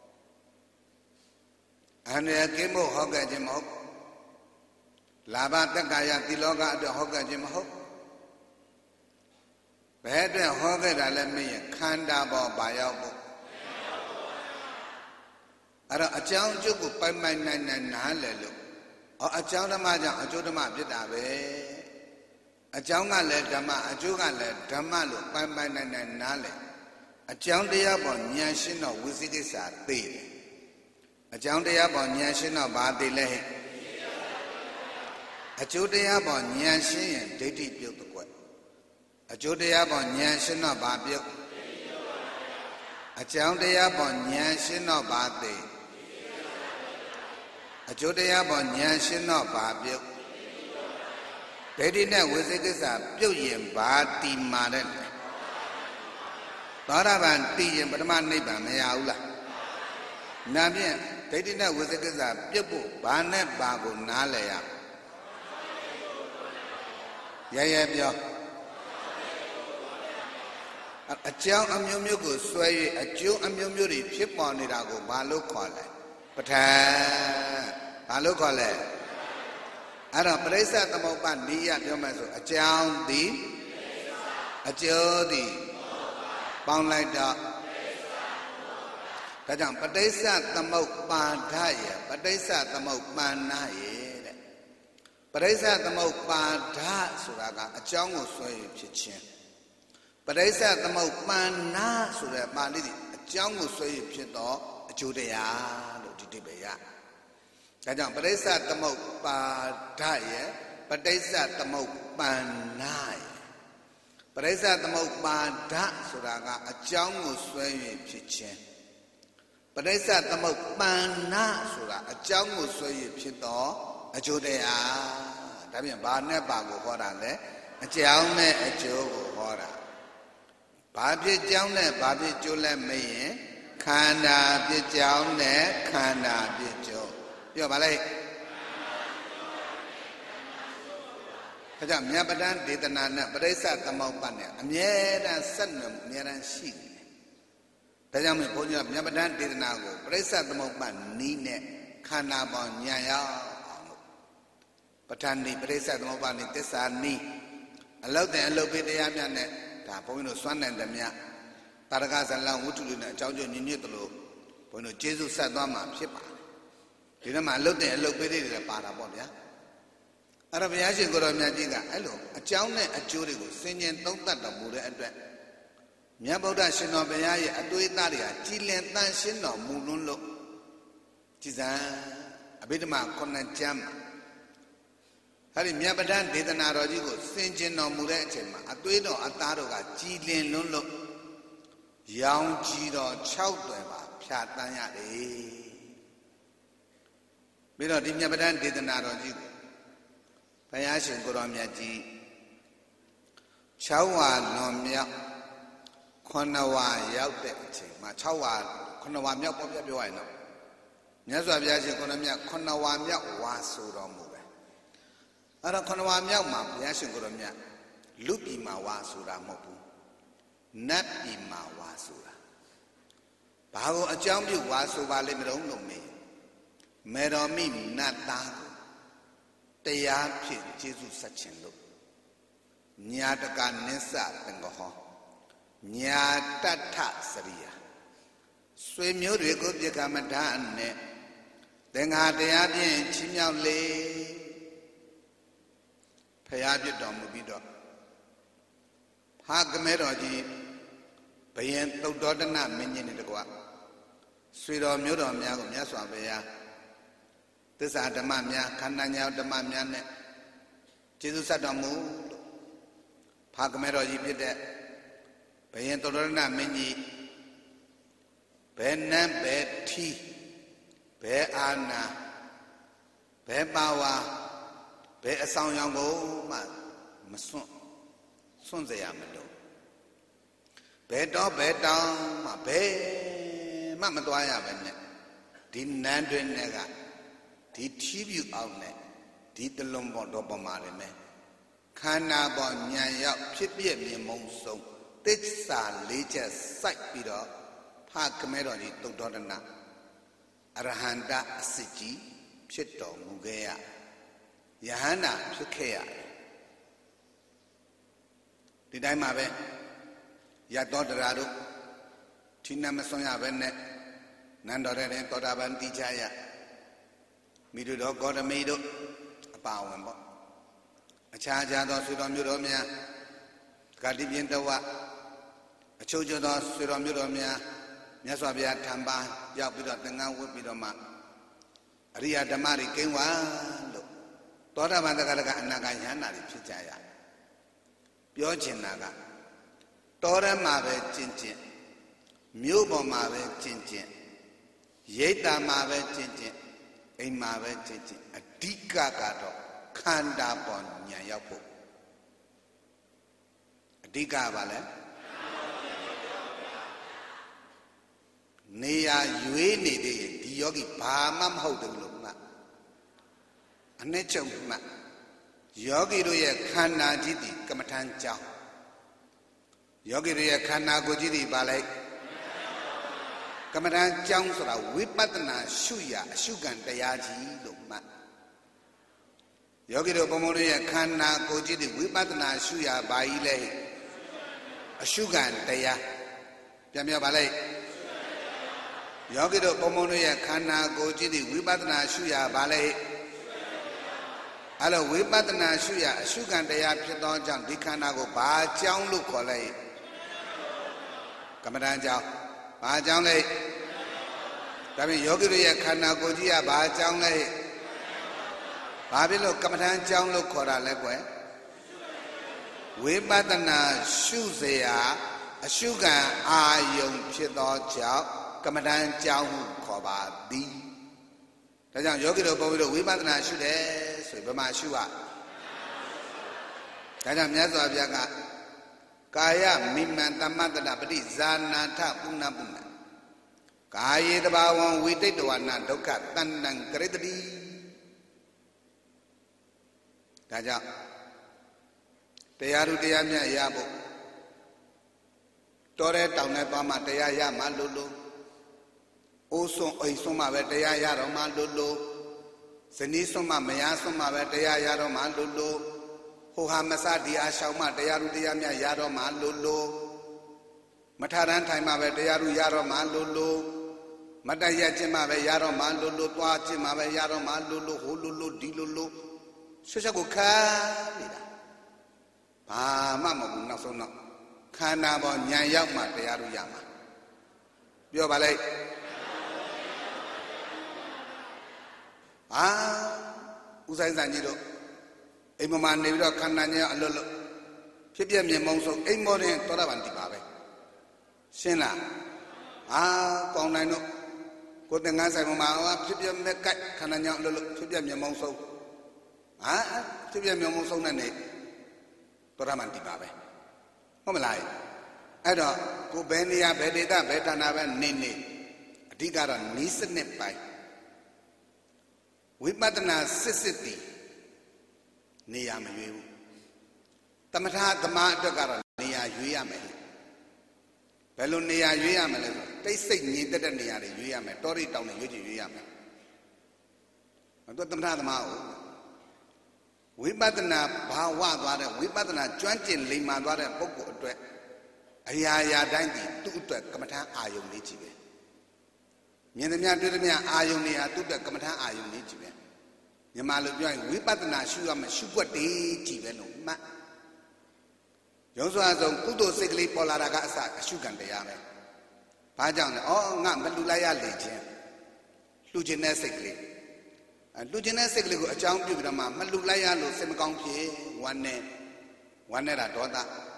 အန္တရာယ်ကင်းဖို့ဟောခဲ့ခြင်းမဟုတ်လာဘတက္ကာယသီလောကအတွက်ဟောခဲ့ခြင်းမဟုတ်ဘယ်အတွက်ဟောခဲ့တာလဲမင်းရဲ့ခန္ဓာပေါ်ပါရောက်ဖို့အဲ့တော့အကြောင်းအကျိုးကိုပိုင်ပိုင်နိုင်နိုင်နားလည်လို့အော်အကြောင်းဓမ္မကြောင့်အကျိုးဓမ္မဖြစ်တာပဲအကြောင်းကလည်းဓမ္မအကျိုးကလည်းဓမ္မလို့ပိုင်ပိုင်နိုင်နိုင်နားလည်အကြောင်းတရားပေါ်ဉာဏ်ရှင်းတော့ဝိသိကိစ္စသိတယ်အကြောင်းတရားပေါ်ဉာဏ်ရှင်းတော့ဘာသိလဲအကျိုးတရားပေါ်ဉာဏ်ရှင်းရင်ဒိဋ္ဌိပြုတ်တဲ့ကွအကျိုးတရားပေါ်ဉာဏ်ရှင်းတော့ဘာပြုတ်အကြောင်းတရားပေါ်ဉာဏ်ရှင်းတော့ဘာသိအကျိုးတရားပေါ်ဉာဏ်ရှင်းတော့ဘာပြုတ်ဒိဋ္ဌိနဲ့ဝိသိကိစ္စပြုတ်ရင်ဘာတီမာတဲ့သောတာပန်တည်ရင်ပထမနိဗ္ဗာန်မရဘူးလားနာဖြင့်ဒိဋ္ဌိနဲ့ဝိသိကိစ္စပြုတ်ဖို့ဘာနဲ့ဘာကိုနားလည်ရရရပြောအကြောင်းအမျိုးမျိုးကိုဆွဲ၍အကျိုးအမျိုးမျိုးတွေဖြစ်ပေါ်နေတာကိုဘာလို့ခေါ်လဲပဋ္ဌာန်းဘာလို့ခေါ်လဲအဲ့တော့ပရိစ္ဆသမုပ္ပါနိယပြောမှဆိုအကြောင်းသည်အကျိုးသည်ပေါင်းလိုက်တော့ဒါကြောင့်ပဋိစ္စသမုပ္ပါဒရဲ့ပဋိစ္စသမုပ္ပါဏရဲ့တဲ့ပဋိစ္စသမုပ္ပါဒဆိုတာကအကြောင်းကိုဆွဲရဖြစ်ခြင်းပဋိစ္စသမုပ္ပါဏဆိုတဲ့ပါဠိအကြောင်းကိုဆွဲရဖြစ်တော့အကျိုးတရားလို့ဒီတိပဲရဒါကြောင့်ပဋိစ္စသမုပ္ပါဒရဲ့ပဋိစ္စသမုပ္ပါဏရဲ့ပဋိစ္စသမုပ္ပါဒဆိုတာကအကြောင်းကိုဆွဲ၍ဖြစ်ခြင်းပဋိစ္စသမုပ္ပါဏဆိုတာအကြောင်းကိုဆွဲ၍ဖြစ်တော့အကျိုးတရားဒါပြန်ဘာနဲ့ဘာကိုဟောတာလဲအကြောင်းနဲ့အကျိုးကိုဟောတာဘာဖြစ်ကြောင်းနဲ့ဘာဖြစ်ကျိုးလဲမရင်ခန္ဓာဖြစ်ကြောင်းနဲ့ခန္ဓာဖြစ်ကျိုးပြောပါလိုက်ဒါကြောင့်မြတ်ပဋ္ဌာန်းဒေသနာနဲ့ပရိစ္ဆသမုပ္ပါဒ်နဲ့အမြဲတမ်းဆက်နွယ်အမြဲတမ်းရှိတယ်ဒါကြောင့်မို့ဘုန်းကြီးကမြတ်ပဋ္ဌာန်းဒေသနာကိုပရိစ္ဆသမုပ္ပါဒ်နီးနဲ့ခန္ဓာပေါ်ညံ့ရောက်အောင်လို့ပဋ္ဌာန်းနီးပရိစ္ဆသမုပ္ပါဒ်နီးသစ္စာနီးအလုတ်တဲ့အလုတ်ပေးတရားများနဲ့ဒါဘုန်းကြီးတို့စွမ်းနိုင်တယ်များတာရကဇလံဝတ္ထုတွေနဲ့အကြောင်းကျညညစ်တယ်လို့ဘုန်းကြီးတို့ကျေးဇူးဆက်သွားမှာဖြစ်ပါတယ်ဒီထဲမှာအလုတ်တဲ့အလုတ်ပေးတွေလည်းပါတာပေါ့ဗျာအဲ့တော့ဘုရားရှင်ကိုရောမြတ်ကြီးကအဲ့လိုအကြောင်းနဲ့အကျိုးတွေကိုစင်ကြင်သုံးသပ်တော်မူတဲ့အတွက်မြတ်ဗုဒ္ဓရှင်တော်ဘုရားရဲ့အတွေးအသားတွေကကြည်လင်တန်ရှင်းတော်မူလွန်းလို့ကြည်စံအဘိဓမ္မာခုနှစ်ကျမ်းအဲ့ဒီမြတ်ပဋ္ဌာန်းဒေသနာတော်ကြီးကိုစင်ကြင်တော်မူတဲ့အချိန်မှာအတွေးတော်အသားတော်ကကြည်လင်လွန်းလို့ရောင်ကြည်တော်၆တွယ်ပါဖြာတန်းရတယ်ပြီးတော့ဒီမြတ်ပဋ္ဌာန်းဒေသနာတော်ကြီးကိုဘုရားရှင်ကိုရောမြတ်ကြီး၆ဝါလွန်မြောက်ခုနှစ်ဝါရောက်တဲ့အချိန်မှာ၆ဝါခုနှစ်ဝါမြောက်ပေါ့ပြပြောရရင်တော့မြတ်စွာဘုရားရှင်ကိုရမြတ်ခုနဝါမြောက်ဝါဆိုတော်မူပဲအဲ့တော့ခုနဝါမြောက်မှာဘုရားရှင်ကိုရမြတ်လူပြည်မှာဝါဆိုတာမဟုတ်ဘူးနတ်ပြည်မှာဝါဆိုတာဘာကိုအကြောင်းပြုဝါဆိုပါလိမ့်မလို့လို့မေးမေတော်မိနတ်သားကိုတရားဖြင့်ကျေးဇူးဆက်ခြင်းလို့ညာတကနစ္စသင်္ကဟောညာတတ္ထစရိယာဆွေမျိုးတွေကိုပြကမထနဲ့သင်္ဃာတရားဖြင့်ချီးမြှောက်လေဖရာပြတော်မူပြီးတော့ဟာကမဲတော်ကြီးဘယင်သုတ်တော်တနမင်းကြီးနဲ့တကွဆွေတော်မျိုးတော်များကိုမြတ်စွာဘုရားသစ္စာဓမ္မများခန္ဓာညာဓမ္မများနဲ့ကျေးဇူးဆက်တော်မူလို့ဖာကမဲတော်ကြီးဖြစ်တဲ့ဘယင်သုတ်တော်တနမင်းကြီးဘယ်နန်းဘယ်ထီးဘယ်အာနာဘယ်ပါဝါဘယ်အဆောင်ရောင်ကိုမှမစွန့်စွန့်เสียမလို့ဘယ်တော့ဘယ်တောင်မှဘယ်မှမသွားရပဲနဲ့ဒီနန်းတွင်နဲ့ကဒီထီးပြူအောင်နဲ့ဒီတလုံးပေါ်တော့ပမာတယ်မယ်ခန္ဓာပေါ်ညံရောက်ဖြစ်ပြမြင်မုံဆုံးသစ္စာလေးချက်စိုက်ပြီးတော့ဖကမဲတော်ကြီးသုတ်တော်တနာအရဟန္တအစစ်ကြီးဖြစ်တော်မူခဲ့ရယဟန္တာဖြစ်ခဲ့ရတယ်ဒီတိုင်းမှာပဲရတောတရာတို့ထိနမစွန်ရပဲနဲ့နန္တော်တဲ့သောတာပန်တိချရမိတို့တော်ဂေါတမီတို့အပါဝင်ပေါ့အခြားခြားသောဆွေတော်မျိုးတော်များဂတိပြင်းတဝအချို့ချို့သောဆွေတော်မျိုးတော်များမြတ်စွာဘုရားထံပါရောက်ပြီးတော့သင်္ကန်းဝတ်ပြီးတော့မှအရိယဓမ္မတွေကိန်းဝါလို့သောတာပန်တက္ကရာအနာဂါယဟန္တာတွေဖြစ်ကြရပြောချင်တာကတောရမှာပဲကျင့်ကျင့်မြို့ပေါ်မှာပဲကျင့်ကျင့်ရိပ်သာမှာပဲကျင့်ကျင့်အိမ်မှာပဲကျင့်ကျင့်အဓိကကတော့ခန္ဓာပေါ်ဉာဏ်ရောက်ဖို့အဓိကပါလဲနေရရွေးနေတဲ့ဒီယောဂီဘာမှမဟုတ်တယ်လို့မှအနှစ်ချုပ်မှယောဂီတို့ရဲ့ခန္ဓာကြီးဒီကမ္မထံကြောင်းယောဂီတို့ရဲ့ခန္ဓာကိုယ်ကြီးဒီပါလိုက်ကမ္မထံကြောင်းဆိုတာဝိပဿနာရှုရအရှုခံတရားကြီးလို့မှယောဂီတို့ဘုံဘုံတို့ရဲ့ခန္ဓာကိုယ်ကြီးဒီဝိပဿနာရှုရဘာကြီးလဲအရှုခံတရားပြန်ပြောပါလိုက်ယောဂီတို့ဘုံဘုံတို့ရဲ့ခန္ဓာကိုယ်ကြီးဒီဝိပဿနာရှုရဘာလဲအဲ့လိုဝိပဿနာရှုရအရှုခံတရားဖြစ်သောကြောင့်ဒီခန္ဓာကိုဘာကြောင်းလို့ခေါ်လိုက်ကမ္မဋ္ဌာန်းကြောင်းဘာကြောင်းလဲဒါဖြင့်ယောဂီတို့ရဲ့ခန္ဓာကိုယ်ကြီးကဘာကြောင်းလဲဘာဖြစ်လို့ကမ္မဋ္ဌာန်းကြောင်းလို့ခေါ်တာလဲကွယ်ဝိပဿနာရှုเสียအရှုခံအာယုံဖြစ်သောကြောင့်ကမ္မဋ္ဌာန်းကြောင်းဟုခေါ်ပါသည်ဒါကြောင့်ယောဂီတို့ဘုန်းကြီးတို့ဝိပဿနာရှုတယ်ဆိုဘယ်မှာရှုရဒါကြောင့်မြတ်စွာဘုရားကကာယမိမံတမ္မတတပฏิဇာနာထပုဏ္ဏပုဏ္ဏကာယေတဘာဝံဝိတိတဝနာဒုက္ခတဏ္ဏံကရိတတိဒါကြောင့်တရားသူတရားမြတ်ရဖို့တော်တဲ့တောင်နဲ့သွားမှတရားရမှလို့လို့အိုးစွန်အိမ်စွန်မှပဲတရားရတော့မှလို့လို့ဇနီးစွန်မှမယားစွန်မှပဲတရားရတော့မှလို့လို့ဟိုဟာမစဒီအားရှောင်းမှတရားသူတရားမြတ်ရတော့မှလို့လို့မထရန်ထိုင်မှပဲတရားသူရတော့မှလို့လို့မတရခြင်းမှပဲရတော့မှလို့လို့သွားခြင်းမှပဲရတော့မှလို့လို့ဟိုလို့လို့ဒီလို့လို့ဆွတ်ချက်ကိုခါနေတာဘာမှမဟုတ်ဘူးနောက်ဆုံးတော့ခန္ဓာပေါ်ဉာဏ်ရောက်မှတရားသူရမှာပြောပါလိုက်အာဥဆိုင်စံကြီးတို့အိမ်မမှာနေပြီးတော့ခန္ဓာဉာဏ်အလွတ်လွတ်ဖြစ်ပြမြင်မုံဆုံးအိမ်မောတဲ့သောတာပန်ဒီပါပဲရှင်းလားအာကောင်းနိုင်တော့ကိုယ်တင်ငန်းဆိုင်မှာဖြစ်ပြမဲ့ကြိုက်ခန္ဓာဉာဏ်အလွတ်လွတ်ဖြစ်ပြမြင်မုံဆုံးဟာဖြစ်ပြမြင်မုံဆုံးနဲ့နေသောတာပန်ဒီပါပဲဟုတ်မလားအဲ့တော့ကိုဘယ်နေရာဘယ်ဒေသဘယ်ဌာနပဲနေနေအဓိကတော့နီးစနစ်ပိုင်းဝိပဿနာစစ်စစ်တည်နေရမရွေးဘူးသမထသမားအတွက်ကတော့နေရာရွေးရမယ်ဘယ်လိုနေရာရွေးရမလဲဆိုတိတ်ဆိတ်ငြိမ်သက်တဲ့နေရာတွေရွေးရမယ်တောရိတောင်တွေရွေးချင်ရွေးရမယ်သူသမထသမားကိုဝိပဿနာဘာဝသွားတဲ့ဝိပဿနာကျွမ်းကျင်လိမ္မာသွားတဲ့ပုဂ္ဂိုလ်အတွက်အရာရာတိုင်းဒီသူ့အတွက်ကမ္မထာအာယုန်လေးကြည့်ပဲမြင်သမျှတွေ့သမျှအာယုန်တွေဟာသူ့အတွက်ကမ္မထာအာယုန်လေးကြည့်ပဲမြန်မာလိုပြောရင်ဝိပဿနာရှုရမယ်ရှုွက်တည်းကြည့်ပဲလို့မှတ်ရုံးစွာဆုံးကုသိုလ်စိတ်ကလေးပေါ်လာတာကအစအရှုခံတရားပဲဘာကြောင့်လဲဩငါမလှူလိုက်ရလေခြင်းလှူခြင်းတဲ့စိတ်ကလေးလှူခြင်းတဲ့စိတ်ကလေးကိုအကြောင်းပြုပြီးတော့မှမလှူလိုက်ရလို့စိတ်မကောင်းဖြစ်ဝမ်းနဲ့ဝမ်းနဲ့တာဒေါသ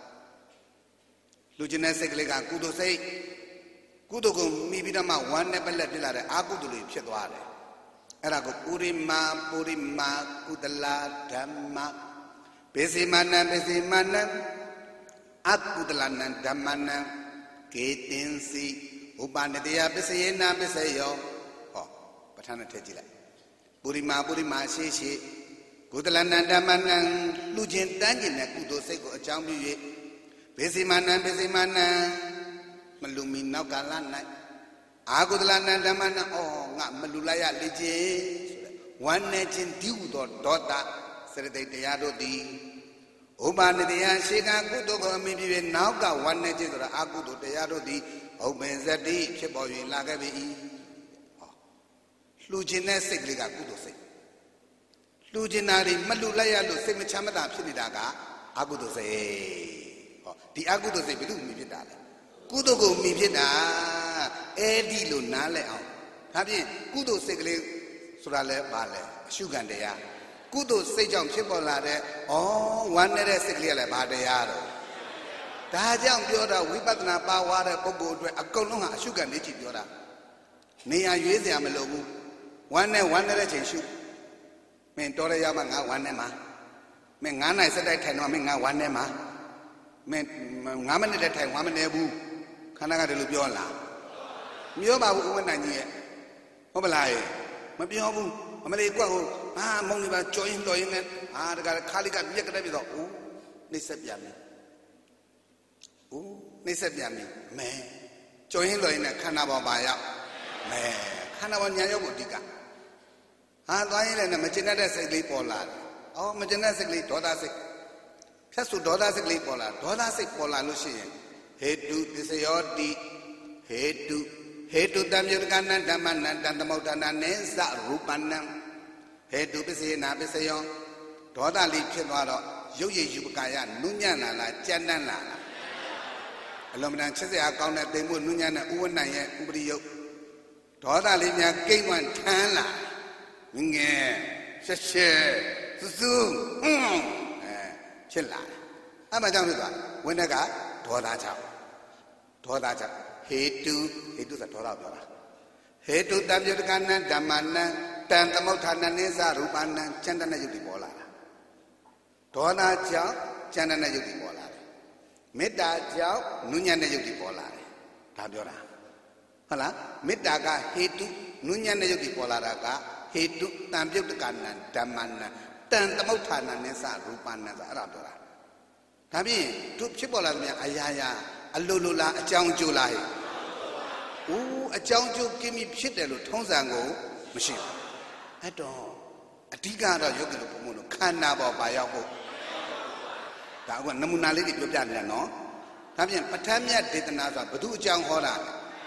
လှူခြင်းတဲ့စိတ်ကလေးကကုသိုလ်စိတ်ကုသိုလ်ကိုမိပြီးတော့မှဝမ်းနဲ့ပလက်ဖြစ်လာတဲ့အာကုသိုလ်တွေဖြစ်သွားတယ်အဲ့ဒါကိုပုရိမာပုရိမာကုသလာဓမ္မဘေစီမနံဘေစီမနံအကုသလနံဓမ္မနံကေတင်စီဥပနတယပစ္စယေနပစ္စယောဟောပဋ္ဌာန်းနဲ့ထည့်ကြည့်လိုက်ပုရိမာပုရိမာရှိရှိကုသလနံဓမ္မနံလူချင်းတန်းကျင်တဲ့ကုသိုလ်စိတ်ကိုအကြောင်းပြု၍ဘေစီမနံဘေစီမနံမလူမီနောက်ကလာ၌အာကုသလနံဓမ္မနံဩငါမလူလိုက်ရလေခြင်းဆိုတဲ့ဝမ်းနဲ့ခြင်းဒီဟုသောဒေါသစရတိတ်တရားတို့သည်ဥပါဏတရားရှေကကုသိုလ်ကိုအမိပြု၍နောက်ကဝမ်းနဲ့ခြင်းဆိုတာအာကုသိုလ်တရားတို့သည်ဥပ္ပင်ဇတိဖြစ်ပေါ်၍လာခဲ့ပြီဟောလှူခြင်းတဲ့စိတ်ကလေးကကုသိုလ်စိတ်လှူခြင်းနာတွေမလှူလိုက်ရလို့စိတ်မချမ်းမသာဖြစ်နေတာကအကုသိုလ်စိတ်ဟောဒီအကုသိုလ်စိတ်ဘယ်လိုမြည်ဖြစ်တာလဲကုသိုလ်ကိုမြည်ဖြစ်တာအဲ့ဒီလိုနားလဲအောင်ဒါဖြင့်ကုသိုလ်စိတ်ကလေးဆိုတာလဲပါလဲအရှုခံတရားကုသိုလ်စိတ်ကြောင့်ဖြစ်ပေါ်လာတဲ့ဩဝမ်းနေတဲ့စိတ်ကလေးကလည်းဘာတရားတော့ဒါကြောင့်ပြောတာဝိပဿနာပါဝါတဲ့ပုဂ္ဂိုလ်အတွက်အကုန်လုံးဟာအရှုခံနေကြည့်ပြောတာနေရာရွေးစရာမလိုဘူးဝမ်းနဲ့ဝမ်းနေတဲ့ချိန်ရှုမင်းတော်ရရမှငါဝမ်းနဲ့မှာမင်းငါးနိုင်စက်တိုက်ထိုင်တော့မင်းငါဝမ်းနဲ့မှာမင်းငါးမိနစ်တည်းထိုင်ဝမ်းမနေဘူးခန္ဓာကတည်းကပြောလားမပြောပါဘူးဥပ္ပန္နကြီးရဲ့ဟုတ်ပလားရဲ့မပြောဘူးအမလေးကွက်ဟိုအာမုံလေးပါကြော်ရင်တော်ရင်နဲ့အာတကခါလေးကမြက်ကတဲ့ပြီးတော့အိုးနှိမ့်ဆက်ပြန်ပြီအိုးနှိမ့်ဆက်ပြန်ပြီမဲကြော်ရင်တော်ရင်နဲ့ခန္ဓာပေါ်ပါရောက်မဲခန္ဓာပေါ်ညာရောက်ဖို့အဓိကဟာသွားရင်လည်းမကျင်တတ်တဲ့စိတ်လေးပေါ်လာတယ်အော်မကျင်တဲ့စိတ်လေးဒေါသစိတ်ဖြတ်စုဒေါသစိတ်လေးပေါ်လာဒေါသစိတ်ပေါ်လာလို့ရှိရင်ဟေတုသစ္စယောတိဟေတုဟေတုတံမြုတ္တကနံဓမ္မနံတံသမုဋ္ဌာနနေသရူပနံဟေတုပစ္စေနာပစ္စယောဒေါသလေးဖြစ်သွားတော့ရုပ်ရည်ယူပကာယနုညံ့လာလားကြမ်းတမ်းလာလားအလုံးမတန်ချစ်စရာကောင်းတဲ့တိမ်မှုနုညံ့တဲ့ဥဝဏ္ဏရဲ့ဥပရိယုတ်ဒေါသလေးများကိမ့်ဝန့်ထမ်းလာငယ်ရှက်ရှက်စူးစူးဟွန်းအဲဖြစ်လာတယ်အဲ့မှာကြောင့်ဖြစ်သွားဝိနည်းကဒေါသကြောင့်ဒေါသကြောင့်ဟေတုဟေတုဆိုဒေါသပြောတာဟေတုတံပြုတကနံဓမ္မနံတံသမုဋ္ဌာနနိသရူပနံကျန်တဲ့ယုတ်တိပေါ်လာတာဒေါသကြောင့်ကျန်တဲ့ယုတ်တိပေါ်လာတယ်မေတ္တာကြောင့်နုညံ့တဲ့ယုတ်တိပေါ်လာတယ်ဒါပြောတာဟုတ်လားမေတ္တာကဟေတုနုညံ့တဲ့ယုတ်တိပေါ်လာတာကဟေတုတံပြုတကနံဓမ္မနံတံသမုဋ္ဌာနနိသရူပနံဆိုအဲ့ဒါပြောတာဒါဖြင့်သူဖြစ်ပေါ်လာတဲ့အာယာယာအလိုလိုလားအကြောင်းကျိုးလားဟဲ့ဦးအကြောင်းကျိုးကိမိဖြစ်တယ်လို့ထုံးစံကိုမရှိဘူးအဲ့တော့အဓိကတော့ယောဂီတို့ဘုံဘုံတို့ခန္ဓာပေါ်ပါရောက်ဖို့ဒါကနမူနာလေးတွေပြောပြနေတာနော်ဒါဖြင့်ပဋ္ဌာန်းမြတ်ဒေသနာဆိုတာဘု து အကြောင်းဟောတာ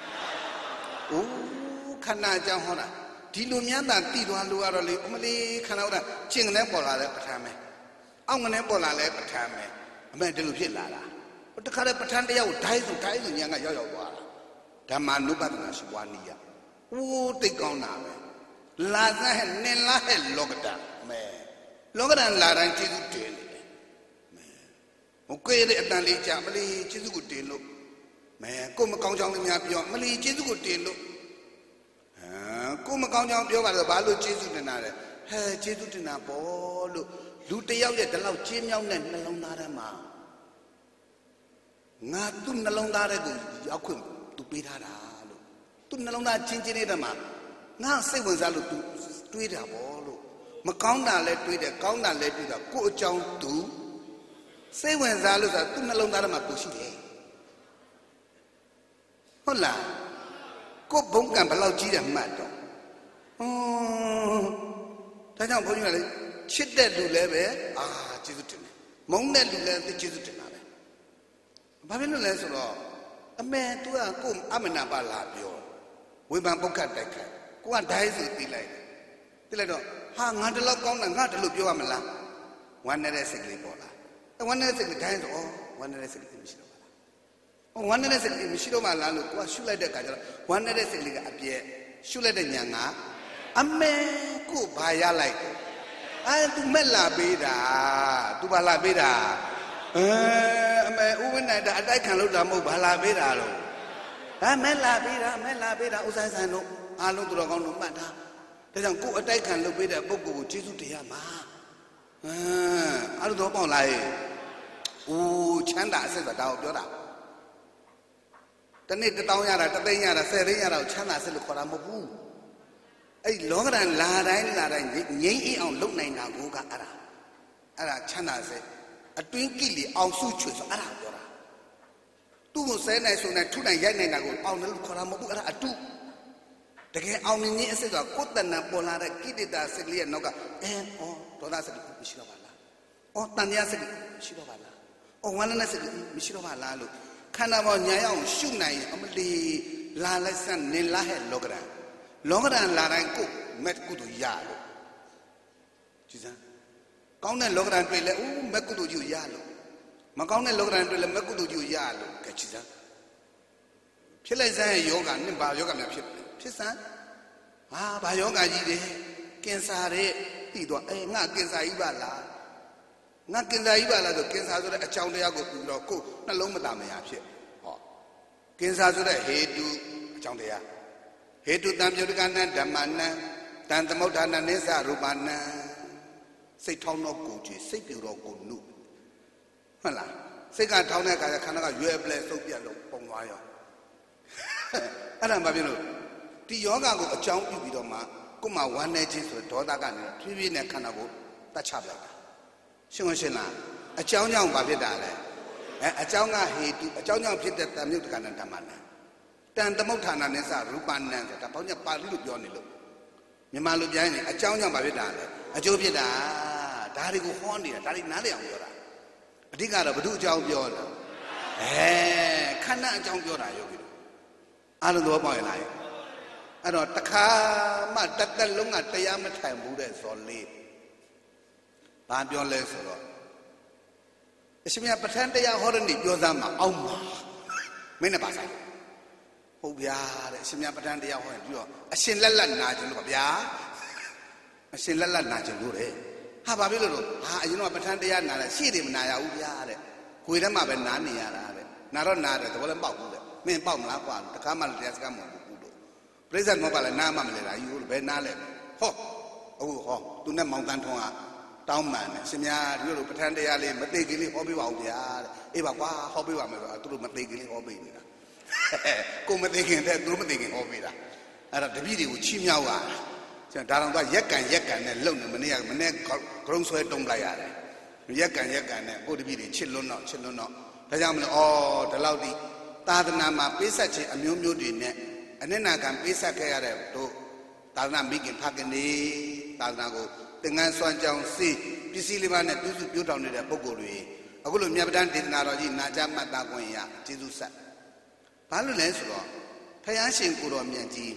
ဦးခန္ဓာအကြောင်းဟောတာဒီလိုများတာတည်သွားလို့ကတော့လေအမလေးခန္ဓာဟောတာကျင့်ကနေပေါ်လာတဲ့ပဋ္ဌာန်းပဲအောက်ကနေပေါ်လာလဲပဋ္ဌာန်းပဲအမေဒီလိုဖြစ်လာတာတခါတည်းပဋ္ဌာန်းတရားကိုဓာတ်ဆိုဓာတ်ဆိုညာကရောက်ရောက်သွားတာဓမ္မနုပဒနာရှိပွားနည်းရဦးသိကောင်းတာပဲလာစဟဲ့နင်လာဟဲ့လောကတာမဲလောကတာလာတိုင်းကျေးဇူးတင်နေတယ်မဲဟိုကြွေတဲ့အတန်လေးကြာမလီကျေးဇူးကိုတင်လို့မဲကိုမကောင်းကြောင်းလေးများပြောမလီကျေးဇူးကိုတင်လို့ဟမ်ကိုမကောင်းကြောင်းပြောပါတော့ဘာလို့ကျေးဇူးတင်တာလဲဟဲကျေးဇူးတင်တာပေါ့လို့လူတယောက်ရဲ့ဒီလောက်ကျေးမြောက်တဲ့နှလုံးသားထဲမှာငါသူ့နှလုံးသားထဲကိုရောက်ခွင့်သူပေးထားတာလို့သူ့နှလုံးသားချင်းချင်းလေးတည်းမှာငါစိတ်ဝင်စားလို့သူတွေးတာပေါ့လို့မကောင်းတာလည်းတွေးတယ်ကောင်းတာလည်းတွေးတာကိုယ်အကြောင်းသူစိတ်ဝင်စားလို့ဆိုတာသူ့နှလုံးသားထဲမှာသူရှိတယ်ဟုတ်လားကိုယ်ဘုံကံဘယ်လောက်ကြီးတယ်မှတ်တော့ဟွန်းဒါကြောင့်ဘုန်းကြီးကလည်းချစ်တဲ့လူလည်းပဲအာကျေးဇူးတင်တယ်မုန်းတဲ့လူလည်းသိကျေးဇူးတင်တာပဲဘာဖြစ်လို့လဲဆိုတော့အမေ तू ကကိုယ်အမနာပါလာပြောဝေဖန်ပုတ်ခတ်တိုက်ခိုက်ကိုကဒိုင်းဆိုတီးလိုက်တယ်တီးလိုက်တော့ဟာငါတလောက်ကောင်းတာငါတလို့ပြောရမလားဝမ်းနေတဲ့စိတ်ကလေးပေါ်လာဝမ်းနေတဲ့စိတ်ကဒိုင်းဆိုဩဝမ်းနေတဲ့စိတ်ကလေးမရှိတော့ပါလားဩဝမ်းနေတဲ့စိတ်ကလေးမရှိတော့မှလားလို့ကိုကရှုလိုက်တဲ့အခါကျတော့ဝမ်းနေတဲ့စိတ်ကလေးကအပြည့်ရှုလိုက်တဲ့ညာကအမေကိုဘာရလိုက်အဲ तू မက်လာပေးတာ तू ဘာလာပေးတာအဲအမေဥဝိနိုင်တာအတိုက်ခံလို့တာမဟုတ်ဘာလာပေးတာလို့ဒါမဲ့လာပေးတာမဲ့လာပေးတာဥဆိုင်ဆိုင်တို့အားလုံးသူတော်ကောင်းတို့မှတ်တာဒါကြောင့်ကိုယ်အတိုက်ခံလုပ်ပေးတဲ့ပုဂ္ဂိုလ်ကိုကျေးဇူးတရားမှာအဲအားလုံးတော့ပေါ့လားဦးချမ်းသာအစစ်ဆိုတာကိုပြောတာတနေ့တစ်တောင်းရတာတစ်သိန်းရတာဆယ်သိန်းရတာကိုချမ်းသာအစစ်လို့ခေါ်တာမဟုတ်ဘူးအဲ့လောကဓာတ်လာတိုင်းလာတိုင်းငြိမ်းအေးအောင်လုပ်နိုင်တာကိုကအဲ့ဒါအဲ့ဒါချမ်းသာအစစ်အတွင်းကိလေအောင်စုချွေဆိုအဲ့ဒါပြောတာသူ့ကိုဆဲနိုင်ဆိုနိုင်ထုနိုင်ရိုက်နိုင်တာကိုအောင်တယ်လို့ခေါ်တာမဟုတ်ဘူးအဲ့ဒါအတုတကယ်အောင်မြင်ခြင်းအစစ်ဆိုတာကိုယ်တဏ္ဍပေါ်လာတဲ့ကိလေသာစိတ်ကလေးရဲ့နောက်ကအဲဩဒေါသစိတ်မရှိတော့ပါလားဩတဏှာစိတ်မရှိတော့ပါလားဩဝန္ဒနာစိတ်မရှိတော့ပါလားလို့ခန္ဓာပေါ်ညာရအောင်ရှုနိုင်ရင်အမလီလာလိုက်စနေလာဟဲ့လောကရန်လောကရန်လာတိုင်းကိုမက်ကုတူရလို့ကြည်စမ်းကောင်းတဲ့လောကရန်တွေ့လဲဦးမက်ကုတူကြီးရလို့မကောင်းတဲ့လောကရန်တွေ့လဲမက်ကုတူကြီးရလို့ကြည်စမ်းဖြစ်လိုက်စမ်းရဲ့ယောဂနဲ့ဘာယောဂများဖြစ်ဖြစ်စမ်းဟာဘာယောဂကြီးတယ်ကင်ဆာတဲ့တည်သွားအဲငါကင်ဆာကြီးပါလားငါကင်ဆာကြီးပါလားဆိုကင်ဆာဆိုတဲ့အကြောင်းတရားကိုပြီးတော့ကိုယ်နှလုံးမသာမယာဖြစ်ဟောကင်ဆာဆိုတဲ့ဟေတုအကြောင်းတရားဟေတုတံပြုတ္တကနံဓမ္မနံတံသမုဋ္ဌာနနိစ္စရူပနံစိတ်ထောင်းတော့ကိုကြည်စိတ်ပြူတော့ကိုနုဟုတ်လားစိတ်ကထောင်းတဲ့အခါကျခန္ဓာကရွယ်ပလဲစုပ်ပြတ်လို့ပုံသွားရောအဲ့ဒါမှပြလို့ဒီယောဂကိုအကြောင်းပြုပြီးတော့မှကိုယ်မှဝမ်းနေခြင်းဆိုဒေါသကနေဖြည်းဖြည်းနဲ့ခန္ဓာကိုတတ်ချပလိုက်တာရှင်းမရှင်းလားအကြောင်းကြောင့်ဘာဖြစ်တာလဲအဲအကြောင်းကဟေတုအကြောင်းကြောင့်ဖြစ်တဲ့တမြုပ်တကဏ္ဍဓမ္မနံတန်သမုဋ္ဌာနနိစ္စရူပနံဆိုတာဘောင်းညပါဠိလိုပြောနေလို့မြန်မာလိုပြောရင်အကြောင်းကြောင့်ဘာဖြစ်တာလဲအကျိုးဖြစ်တာဒါတွေကိုဟောနေတာဒါတွေနားလည်အောင်ပြောတာအဓိကတော့ဘု து အကြောင်းပြောတာအဲခန္ဓာအကြောင်းပြောတာယောဂီတို့အားလုံးသဘောပေါက်ရင်လားအဲ့တော့တခါမှတသက်လုံးကတရားမထိုင်ဘူးတဲ့ဇော်လေးဘာပြောလဲဆိုတော့အရှင်မြတ်ပဋ္ဌာန်းတရားဟောတဲ့နေ့ပြောသားမှာအောက်မှာမင်းနဲ့ပါဆိုင်ဟုတ်ဗျာတဲ့အရှင်မြတ်ပဋ္ဌာန်းတရားဟောရင်ပြီးတော့အရှင်လက်လက်နာခြင်းလို့ပါဗျာအရှင်လက်လက်နာခြင်းလို့တဲ့ဟာဘာဖြစ်လို့လို့ဟာအရင်တော့ပဋ္ဌာန်းတရားနာတယ်ရှေ့တယ်မနာရဘူးဗျာတဲ့ကိုယ်ထဲမှာပဲနားနေရတာတဲ့နာတော့နာတယ်သဘောလည်းပေါက်ဘူးတဲ့မင်းပေါက်မလားကွာတခါမှတရားစကားမဟုတ်ဘူးလို့ပြိဿတ်မောပါလဲနားမှမလဲတာယူလို့ဘယ်နားလဲဟောအခုဟောသူနဲ့မောင်တန်းထွန်းကတောင်းပန်တယ်ရှင်များတို့လိုပဋ္ဌာန်းတရားလေးမသိကလေးဟောပေးပါဦးဗျာတဲ့အေးပါကွာဟောပေးပါမယ်ဆိုတော့သူတို့မသိကလေးဟောပေးနေတာကိုမသိခင်တဲ့သူတို့မသိခင်ဟောပေးတာအဲ့ဒါတပည့်တွေကိုချီးမြှောက်ရကျွန်တော်ဒါတော့ရက်ကန်ရက်ကန်နဲ့လုံနေမနေ့ကမနေ့ဂရုံးဆွဲတုံးလိုက်ရတယ်ရက်ကန်ရက်ကန်နဲ့ကိုတပည့်တွေချစ်လွန်းတော့ချစ်လွန်းတော့ဒါကြောင့်မလို့ဩဒီလောက်ဒီသာသနာမှာပေးဆက်ခြင်းအမျိုးမျိုးတွေနဲ့အနစ်နာခံပေးဆက်ခဲ့ရတဲ့တို့သာသနာမိခင်ဖခင်နေသာသနာကိုသင်္ကန်းစွမ်းကြောင်းစီပစ္စည်းလေးပါးနဲ့ပြုစုပြောင်းတောင်းနေတဲ့ပုဂ္ဂိုလ်တွေအခုလိုမြတ်ပဋ္ဌာန်းဒေသနာတော်ကြီးနာကြားမှတ်သားခွင့်ရကျေးဇူးဆက်ဘာလို့လဲဆိုတော့ဖယားရှင်ကိုတော်မြတ်ကြီး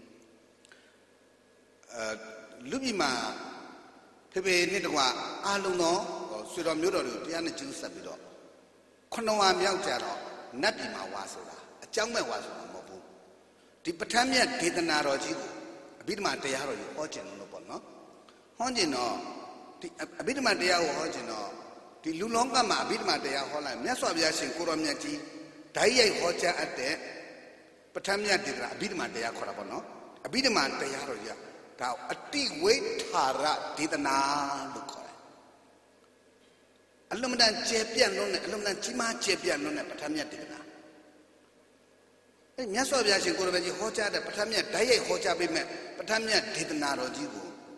အဲလူပြည်မှာဖေဖေနဲ့တကွာအာလုံးသောဆွေတော်မျိုးတော်တွေကိုတရားနဲ့ကျေးဇူးဆက်ပြီးတော့ခုနဝါမြောက်ကြတော့နတ်ပြည်မှာဝါဆိုတာအကြောင်းမဲ့ဝါဆိုတာမဟုတ်ဘူးဒီပဋ္ဌာန်းမြတ်ဒေသနာတော်ကြီးကိုအဘိဓမ္မာတရားတော်ကြီးဟောခြင်းလို့ပေါ့နော်ဟောခြင်းတော့ဒီအဘိဓမ္မာတရားကိုဟောခြင်းတော့ဒီလူလောကမှာအဘိဓမ္မာတရားဟောလိုက်မြတ်စွာဘုရားရှင်ကိုတော်မြတ်ကြီးဓာတ်ရိုက်ဟောကြားအပ်တဲ့ပဋ္ဌာန်းမြတ်ဒေသနာအဘိဓမ္မာတရားခေါ်တာပေါ့နော်အဘိဓမ္မာတရားတော်ကြီးဒါအတိဝိထာရဒေသနာလို့ခေါ်တယ်အလုံးမတန်ကျေပြန့်လုံးနဲ့အလုံးမတန်ကြီးမားကျေပြန့်လုံးနဲ့ပဋ္ဌာန်းမြတ်ဒေသနာအဲမြတ်စွာဘုရားရှင်ကိုယ်တော်ကြီးဟောကြားတဲ့ပဋ္ဌာန်းမြတ်ဓာတ်ရိုက်ဟောကြားပေးမဲ့ပဋ္ဌာန်းမြတ်ဒေသနာတော်ကြီးကို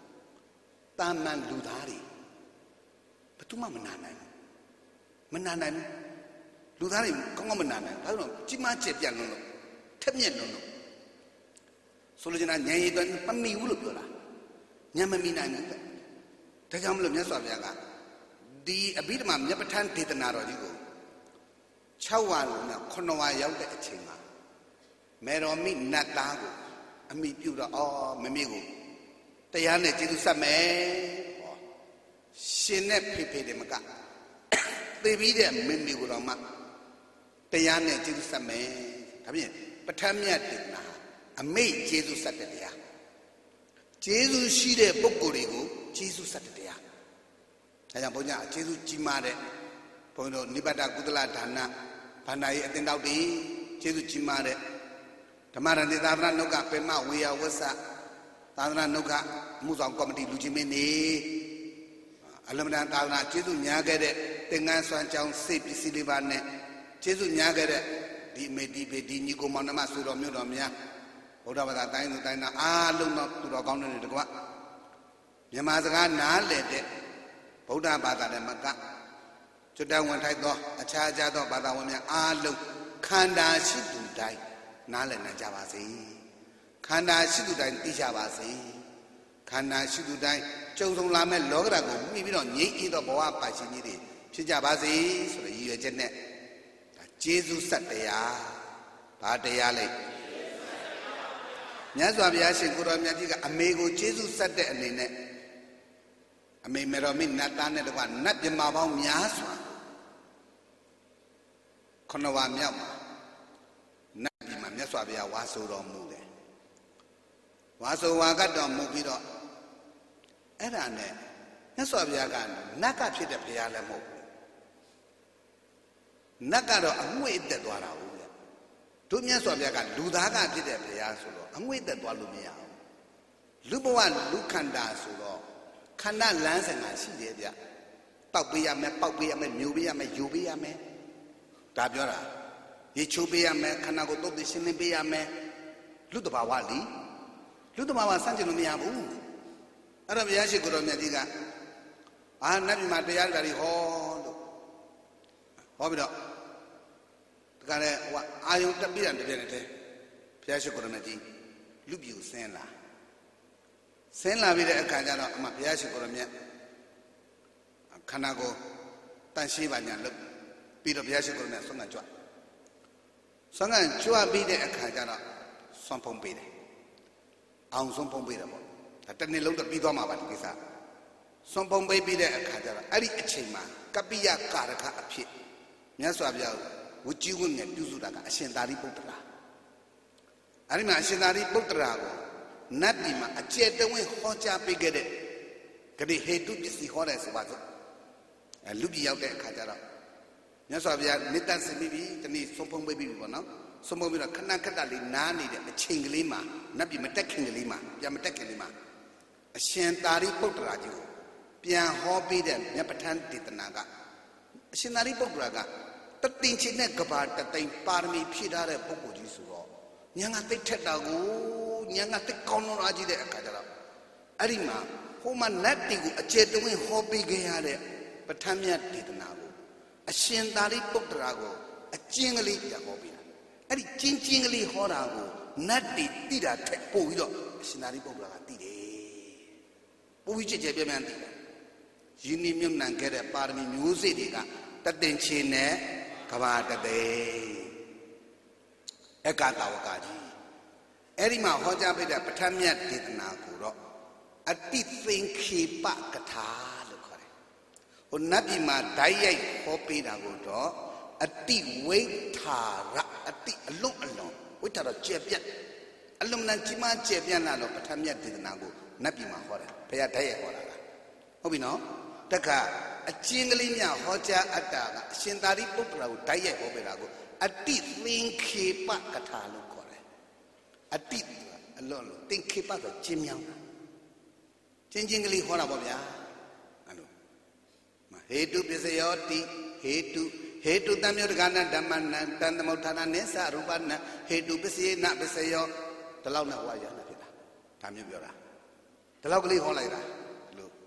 Taman Ludari. Betuma menanai. Menanai. Ludari kau ngomong menanai. Lalu cuma cepian lono. Temnya lono. Solusinya nyai itu pemilu pula. Nyama minang. Tapi kamu belum nyasar ya kan? Di abis mam nyapa tan di tenaro juga. Cawan na kono ayau dek cima. Meromi natago. Ami piura oh memigo. Tayane jitu same. Sine pipi de maka. Pipi de memigo rama. Tayane jitu same. Tapi pertamanya dikna. Ami jitu sate dia. Jitu sire pokorigo. Jitu sate dia. Ayam punya jitu cima de. Pono nibada kudala dana. Panai atendau di jitu cima de. Tamaran di tanah nuka pema wia wasa. Tanah nuka musang komedi lucu meni. Alam dan tanah jitu nyaga de. Dengan suancang sepi silibane. Jitu nyaga de. Di medi bedi nyiku mana masuk romyo romya. Udah pada tanya tanya alung nak turun kau ni dekwa. Nyama sekarang nale de. Udah pada de maka. Sudah wantai doh. Acha acha doh pada wamnya alung kanda situ dai. Nale na jawasi. Kanda situ dai tisha basi. Kanda situ dai. Jauh song lama logra ko. Mimi bilang nyi itu bawa pasi ni di. Sejak basi sudah iya jenek. Yesus satya. Pada ya le. Nyaswa biasa kurang nyati ka amego Yesus satya ni ne. Ame meromi natane dewa nat jemabau nyaswa. Kono wa miawa. Nyaswa biasa waso romu le. Waso wakat romu biro. Era ne. Nyaswa biasa kan naka pide pia le mo. Naka ro angwe ite dwara u le. Tu nyaswa biasa kan ludaga pide pia sulo. Angwe ite dwa lu miya. Lubawa lukanda sulo. Kanda lansa ngasi dia dia. Pau biya me pau biya me nyu biya me yu biya me. Ta pyo ra. Ye chu biya me khana ko tot shin ni biya me. Lu to ba wa li. Lu to ba wa san chin lo mya bu. Ara biya shi ko ro myat ji ka ah nabi ma tayar ga ri ho lo. Ho bi do. Ta ka le wa ayung tat biya de de de. Biya shi ko ro myat ji. Lu bi u sin la. Sin la bi de akha ja do ama biya shi ko ro myat. Khana ko tan shi ba nya lo. Pi do biya shi ko ro myat song kan chwa. Song kan chwa bi de akha ja do song phong pi de. Aung song phong pi de po. Tận này lâu được đi qua mà bạn cái sao, xong phong bay đi đây khá là, ấy cái chuyện mà, cái bây giờ cả là khá áp chế, nhớ sao bây giờ, tôi chỉ muốn nghe điều gì đó cả, hiện tại đi bốc ra, ấy mà hiện tại đi bốc ra rồi, nát đi mà, chế độ ấy họ cha bị cái đấy, cái đấy hết tụi gì họ đấy sao vậy, lúc bây giờ đấy khá là, nhớ sao bây giờ, người ta xem đi, cái này xong phong bay đi vào nó, xong phong bay là khả năng khả năng đi nán đi đấy, chuyện cái mà, nát đi mà tách cái mà, giờ mà tách cái mà. Hiện tại đi bốc ra chứ, bây họ bị đấy, nhà bắt hắn đi tên nào hiện tại đi bốc ra cả, tất nhiên chỉ nên các bạn tất nhiên parmi phi ra đấy bốc của Giêsu đó, nhà ngài tích chết đâu, nhà ngài tích con nó gì đấy cả đó, ấy mà, hôm mà nát đi của chết đúng không, họ bị cái đấy, bắt hắn nhà đi tên nào, hiện tại đi bốc ra của, chiên cái gì chả họ bị, ấy chiên chiên cái gì họ ra của, nát đi đi ra thế bôi đó, hiện tại đi bốc ra đi đấy. Bùi chế chế bia mian đi, yếm yếm nàng cái đấy, parmi music đi cả, tất nhiên trên này, các bạn tất nhiên, cái cả tàu cả gì, ấy mà họ cha bây giờ bắt tham gia thì nào cũng đó, ở tít sinh khí bạc cái thà được rồi, còn nãy đi mà đại ấy họ bây giờ cũng đó, ở tít quay thà ra, ở tít lông lông, quay thà là chế bia, lông nàng chỉ mà chế bia nào bắt tham gia thì nào cũng nắp gì mà họ đấy, bây giờ thấy họ là, không biết nó, tất cả, chiên cái gì nhau họ cha ở đó, hiện tại đi bốc ra, thấy họ bây giờ, ở tít linh khí bạc cái thà luôn họ đấy, ở tít, luôn luôn, linh khí bạc rồi chim nhau, chim chim cái gì họ là bao nhiêu, alo, mà hết tu bây giờ đi, hết tu, hết tu tam nhiêu cái này đam man, tam tam một thằng này sa rupan, hết tu bây giờ nạp bây giờ, tao lâu nào qua giờ nạp tam nhiêu biểu ra. Thế lâu cái gì họ lại ra,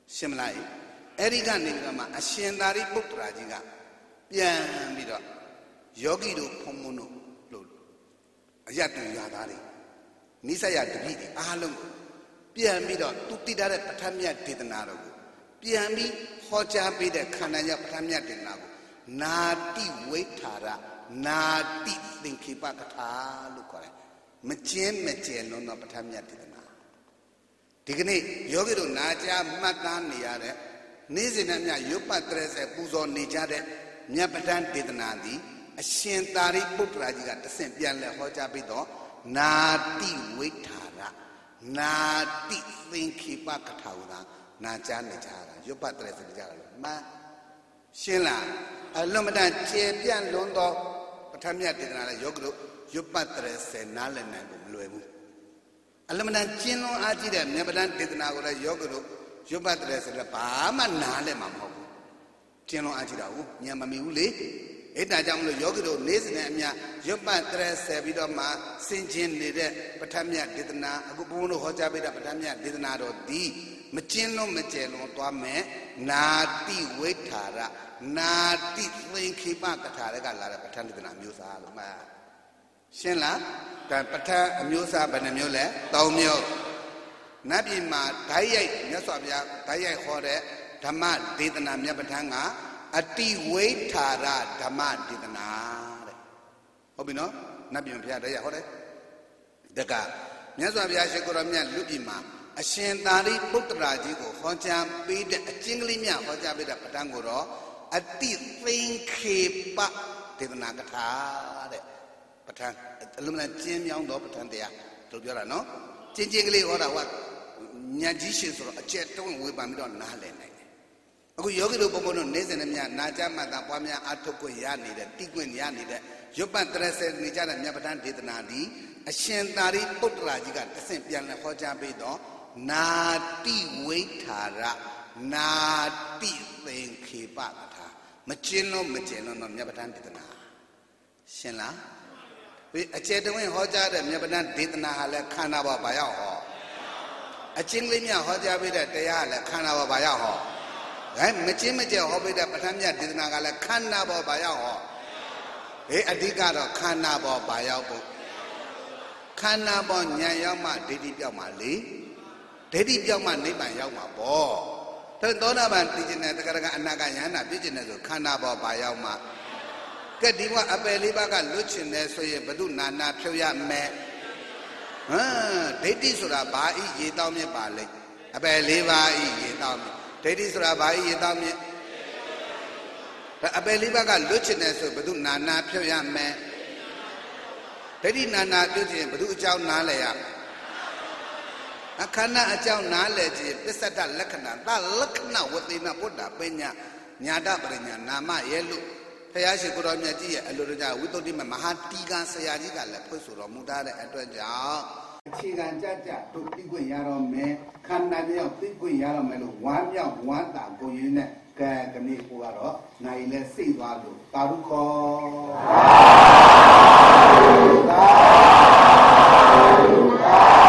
ရှင်းမလားအဲ့ဒီကနေပြီးတော့မှအရှင်သာရိပုတ္တရာကြီးကပြန်ပြီးတော့ယောဂီတို့ဖုံဖုံတို့လို့အရတူရသားတွေနိစ္စယတပိတွေအားလုံးကိုပြန်ပြီးတော့သူတည်ထားတဲ့ပဋ္ဌာန်းမြတ်ဒေသနာတော်ကိုပြန်ပြီးဟောကြားပေးတဲ့ခန္ဓာရပဋ္ဌာန်းမြတ်ဒေသနာကိုနာတိဝိထာရနာတိသင်္ခေပကထာလို့ခေါ်တယ်မကျင်းမကျဲလုံးသောပဋ္ဌာန်းမြတ်ဒေသနာဒီကနေ့ယောဂီတို့နာကြားမှတ်သားနေရတဲ့နေ့စဉ်နဲ့မြတ်ရုပ်ပတ်တရစေပူဇော်နေကြတဲ့မြတ်ပဋ္ဌာန်းဒေသနာသည်အရှင်သာရိပုတ္တရာကြီးကတဆင့်ပြန်လဲဟောကြားပြီးတော့နာတိဝိထာရနာတိသင်္ခေပကထာကိုသာနာကြားနေကြတာရုပ်ပတ်တရစေကြတာလို့မှန်ရှင်းလားအလုံးမတန်ကျေပြန့်လွန်းသောပဋ္ဌာန်းမြတ်ဒေသနာလဲယောဂီတို့ရုပ်ပတ်တရစေနားလည်နိုင်ဖို့မလွယ်ဘူးအလုံးမတန်ကျင်းလွန်းအားကြီးတဲ့မြတ်ပဋ္ဌာန်းဒေသနာကိုလဲယောဂီတို့ရုပ်ပတ်တရစေလဲဘာမှနားလည်မှာမဟုတ်ဘူးကျင်းလွန်းအားကြီးတာကိုဉာဏ်မမီဘူးလေအဲ့ဒါကြောင့်မလို့ယောဂီတို့နေ့စဉ်နဲ့အမျှရုပ်ပတ်တရစေပြီးတော့မှဆင်ခြင်နေတဲ့ပဋ္ဌာန်းမြတ်ဒေသနာအခုဘုန်းဘုန်းတို့ဟောကြားပေးတဲ့ပဋ္ဌာန်းမြတ်ဒေသနာတော်ဒီမကျင်းလွန်းမကျဲလွန်းသွားမယ်နာတိဝိထာရနာတိသင်္ခေပကထာတွေကလာတဲ့ပဋ္ဌာန်းဒေသနာမျိုးစားလို့မှရှင်းလားဒါပဋ္ဌာန်းအမျိုးစားဘယ်နှမျိုးလဲသုံးမျိုးနတ်ပြည်မှာဓာတ်ရိုက်မြတ်စွာဘုရားဓာတ်ရိုက်ဟောတဲ့ဓမ္မဒေသနာမြတ်ပဋ္ဌာန်းကအတိဝိထာရဓမ္မဒေသနာတဲ့ဟုတ်ပြီနော်နတ်ပြည်ဘုရားဓာတ်ရိုက်ဟောတယ်တကမြတ်စွာဘုရားရှိခိုးတော်မြတ်လူပြည်မှာအရှင်သာရိပုတ္တရာကြီးကိုဟောကြားပေးတဲ့အကျဉ်းကလေးများဟောကြားပေးတဲ့ပဋ္ဌာန်းကိုတော့အတိသင်္ခေပဒေသနာကထာတဲ့ပဋ္ဌာန်းအလုံးစုံကျင်းမြောင်းသောပဋ္ဌာန်းတရားတို့ပြောတာနော်ကျင်းချင်းကလေးဟောတာကညကြီးရှိဆိုတော့အကျက်တုံးဝေးပန်ပြီးတော့နားလည်နိုင်တယ်အခုယောဂီတို့ဘုံဘုံတို့နေ့စဉ်နဲ့မြတ်နာကြမှတ်တာပွားများအထုတ်ခွင့်ရနေတဲ့တိခွင့်ရနေတဲ့ရုပ်ပတ်တရစေနေကြတဲ့မြတ်ပဋ္ဌာန်းဒေသနာဒီအရှင်သာရိပုတ္တရာကြီးကတဆင့်ပြန်လဲဟောကြားပေးတော့နာတိဝိထာရနာတိသင်္ခေပကထာမကျင်းလို့မကျင်းလို့တော့မြတ်ပဋ္ဌာန်းဒေသနာရှင်းလားဒီအကျေတဝင်းဟောကြားတဲ့မြတ်ပဋ္ဌာန်းဒေသနာဟာလဲခန္ဓာဘောဘာရောက်ဟောအချင်းလေးမြတ်ဟောကြားပေးတဲ့တရားဟာလဲခန္ဓာဘောဘာရောက်ဟောအဲမကျင်းမကျဲဟောပေးတဲ့ပဋ္ဌာန်းမြတ်ဒေသနာကလဲခန္ဓာဘောဘာရောက်ဟောအေးအဓိကတော့ခန္ဓာဘောဘာရောက်ဖို့ခန္ဓာဘောဉာဏ်ရောက်မှဒိဋ္ဌိပြောက်မှလေဒိဋ္ဌိပြောက်မှနိဗ္ဗာန်ရောက်မှာပေါ့ဒါသောတာပန်သိကျင်တဲ့တက္ကရာအနာဂယန္တာပြည့်ကျင်တဲ့ဆိုခန္ဓာဘောဘာရောက်မှကဲဒီဘအပယ်လေးပါးကလွတ်ချင်တယ်ဆိုရင်ဘု து နာနာဖြုတ်ရမယ်ဟမ်ဒိဋ္ဌိဆိုတာဘာဤရေတောင်းမြစ်ပါလေအပယ်လေးပါးဤရေတောင်းမြစ်ဒိဋ္ဌိဆိုတာဘာဤရေတောင်းမြစ်ဒါအပယ်လေးပါးကလွတ်ချင်တယ်ဆိုဘု து နာနာဖြုတ်ရမယ်ဒိဋ္ဌိနာနာပြုတ်ခြင်းဘု து အကြောင်းနားလဲရအခန္ဓာအကြောင်းနားလဲခြင်းပစ္စတလက္ခဏာသလက္ခဏဝသေနဗုဒ္ဓပညာညာတပရိညာနာမရဲ့လို့ဘုရားရှိခိုးတော်မြတ်ကြီးရဲ့အလိုတော်ကြောင့်ဝိသုဒ္ဓိမမဟာတီကံဆရာကြီးကလည်းဖွင့်ဆိုတော်မူထားတဲ့အတွက်ကြောင့်အခြေခံကြကြတို့သိခွင့်ရတော့မယ်ခန္ဓာမြောက်သိခွင့်ရတော့မယ်လို့ဝမ်းမြောက်ဝမ်းသာကိုရင်းနဲ့ကဲကနေ့ကိုကတော့နိုင်လဲစိတ်သွားလို့တာရုခောသာသာ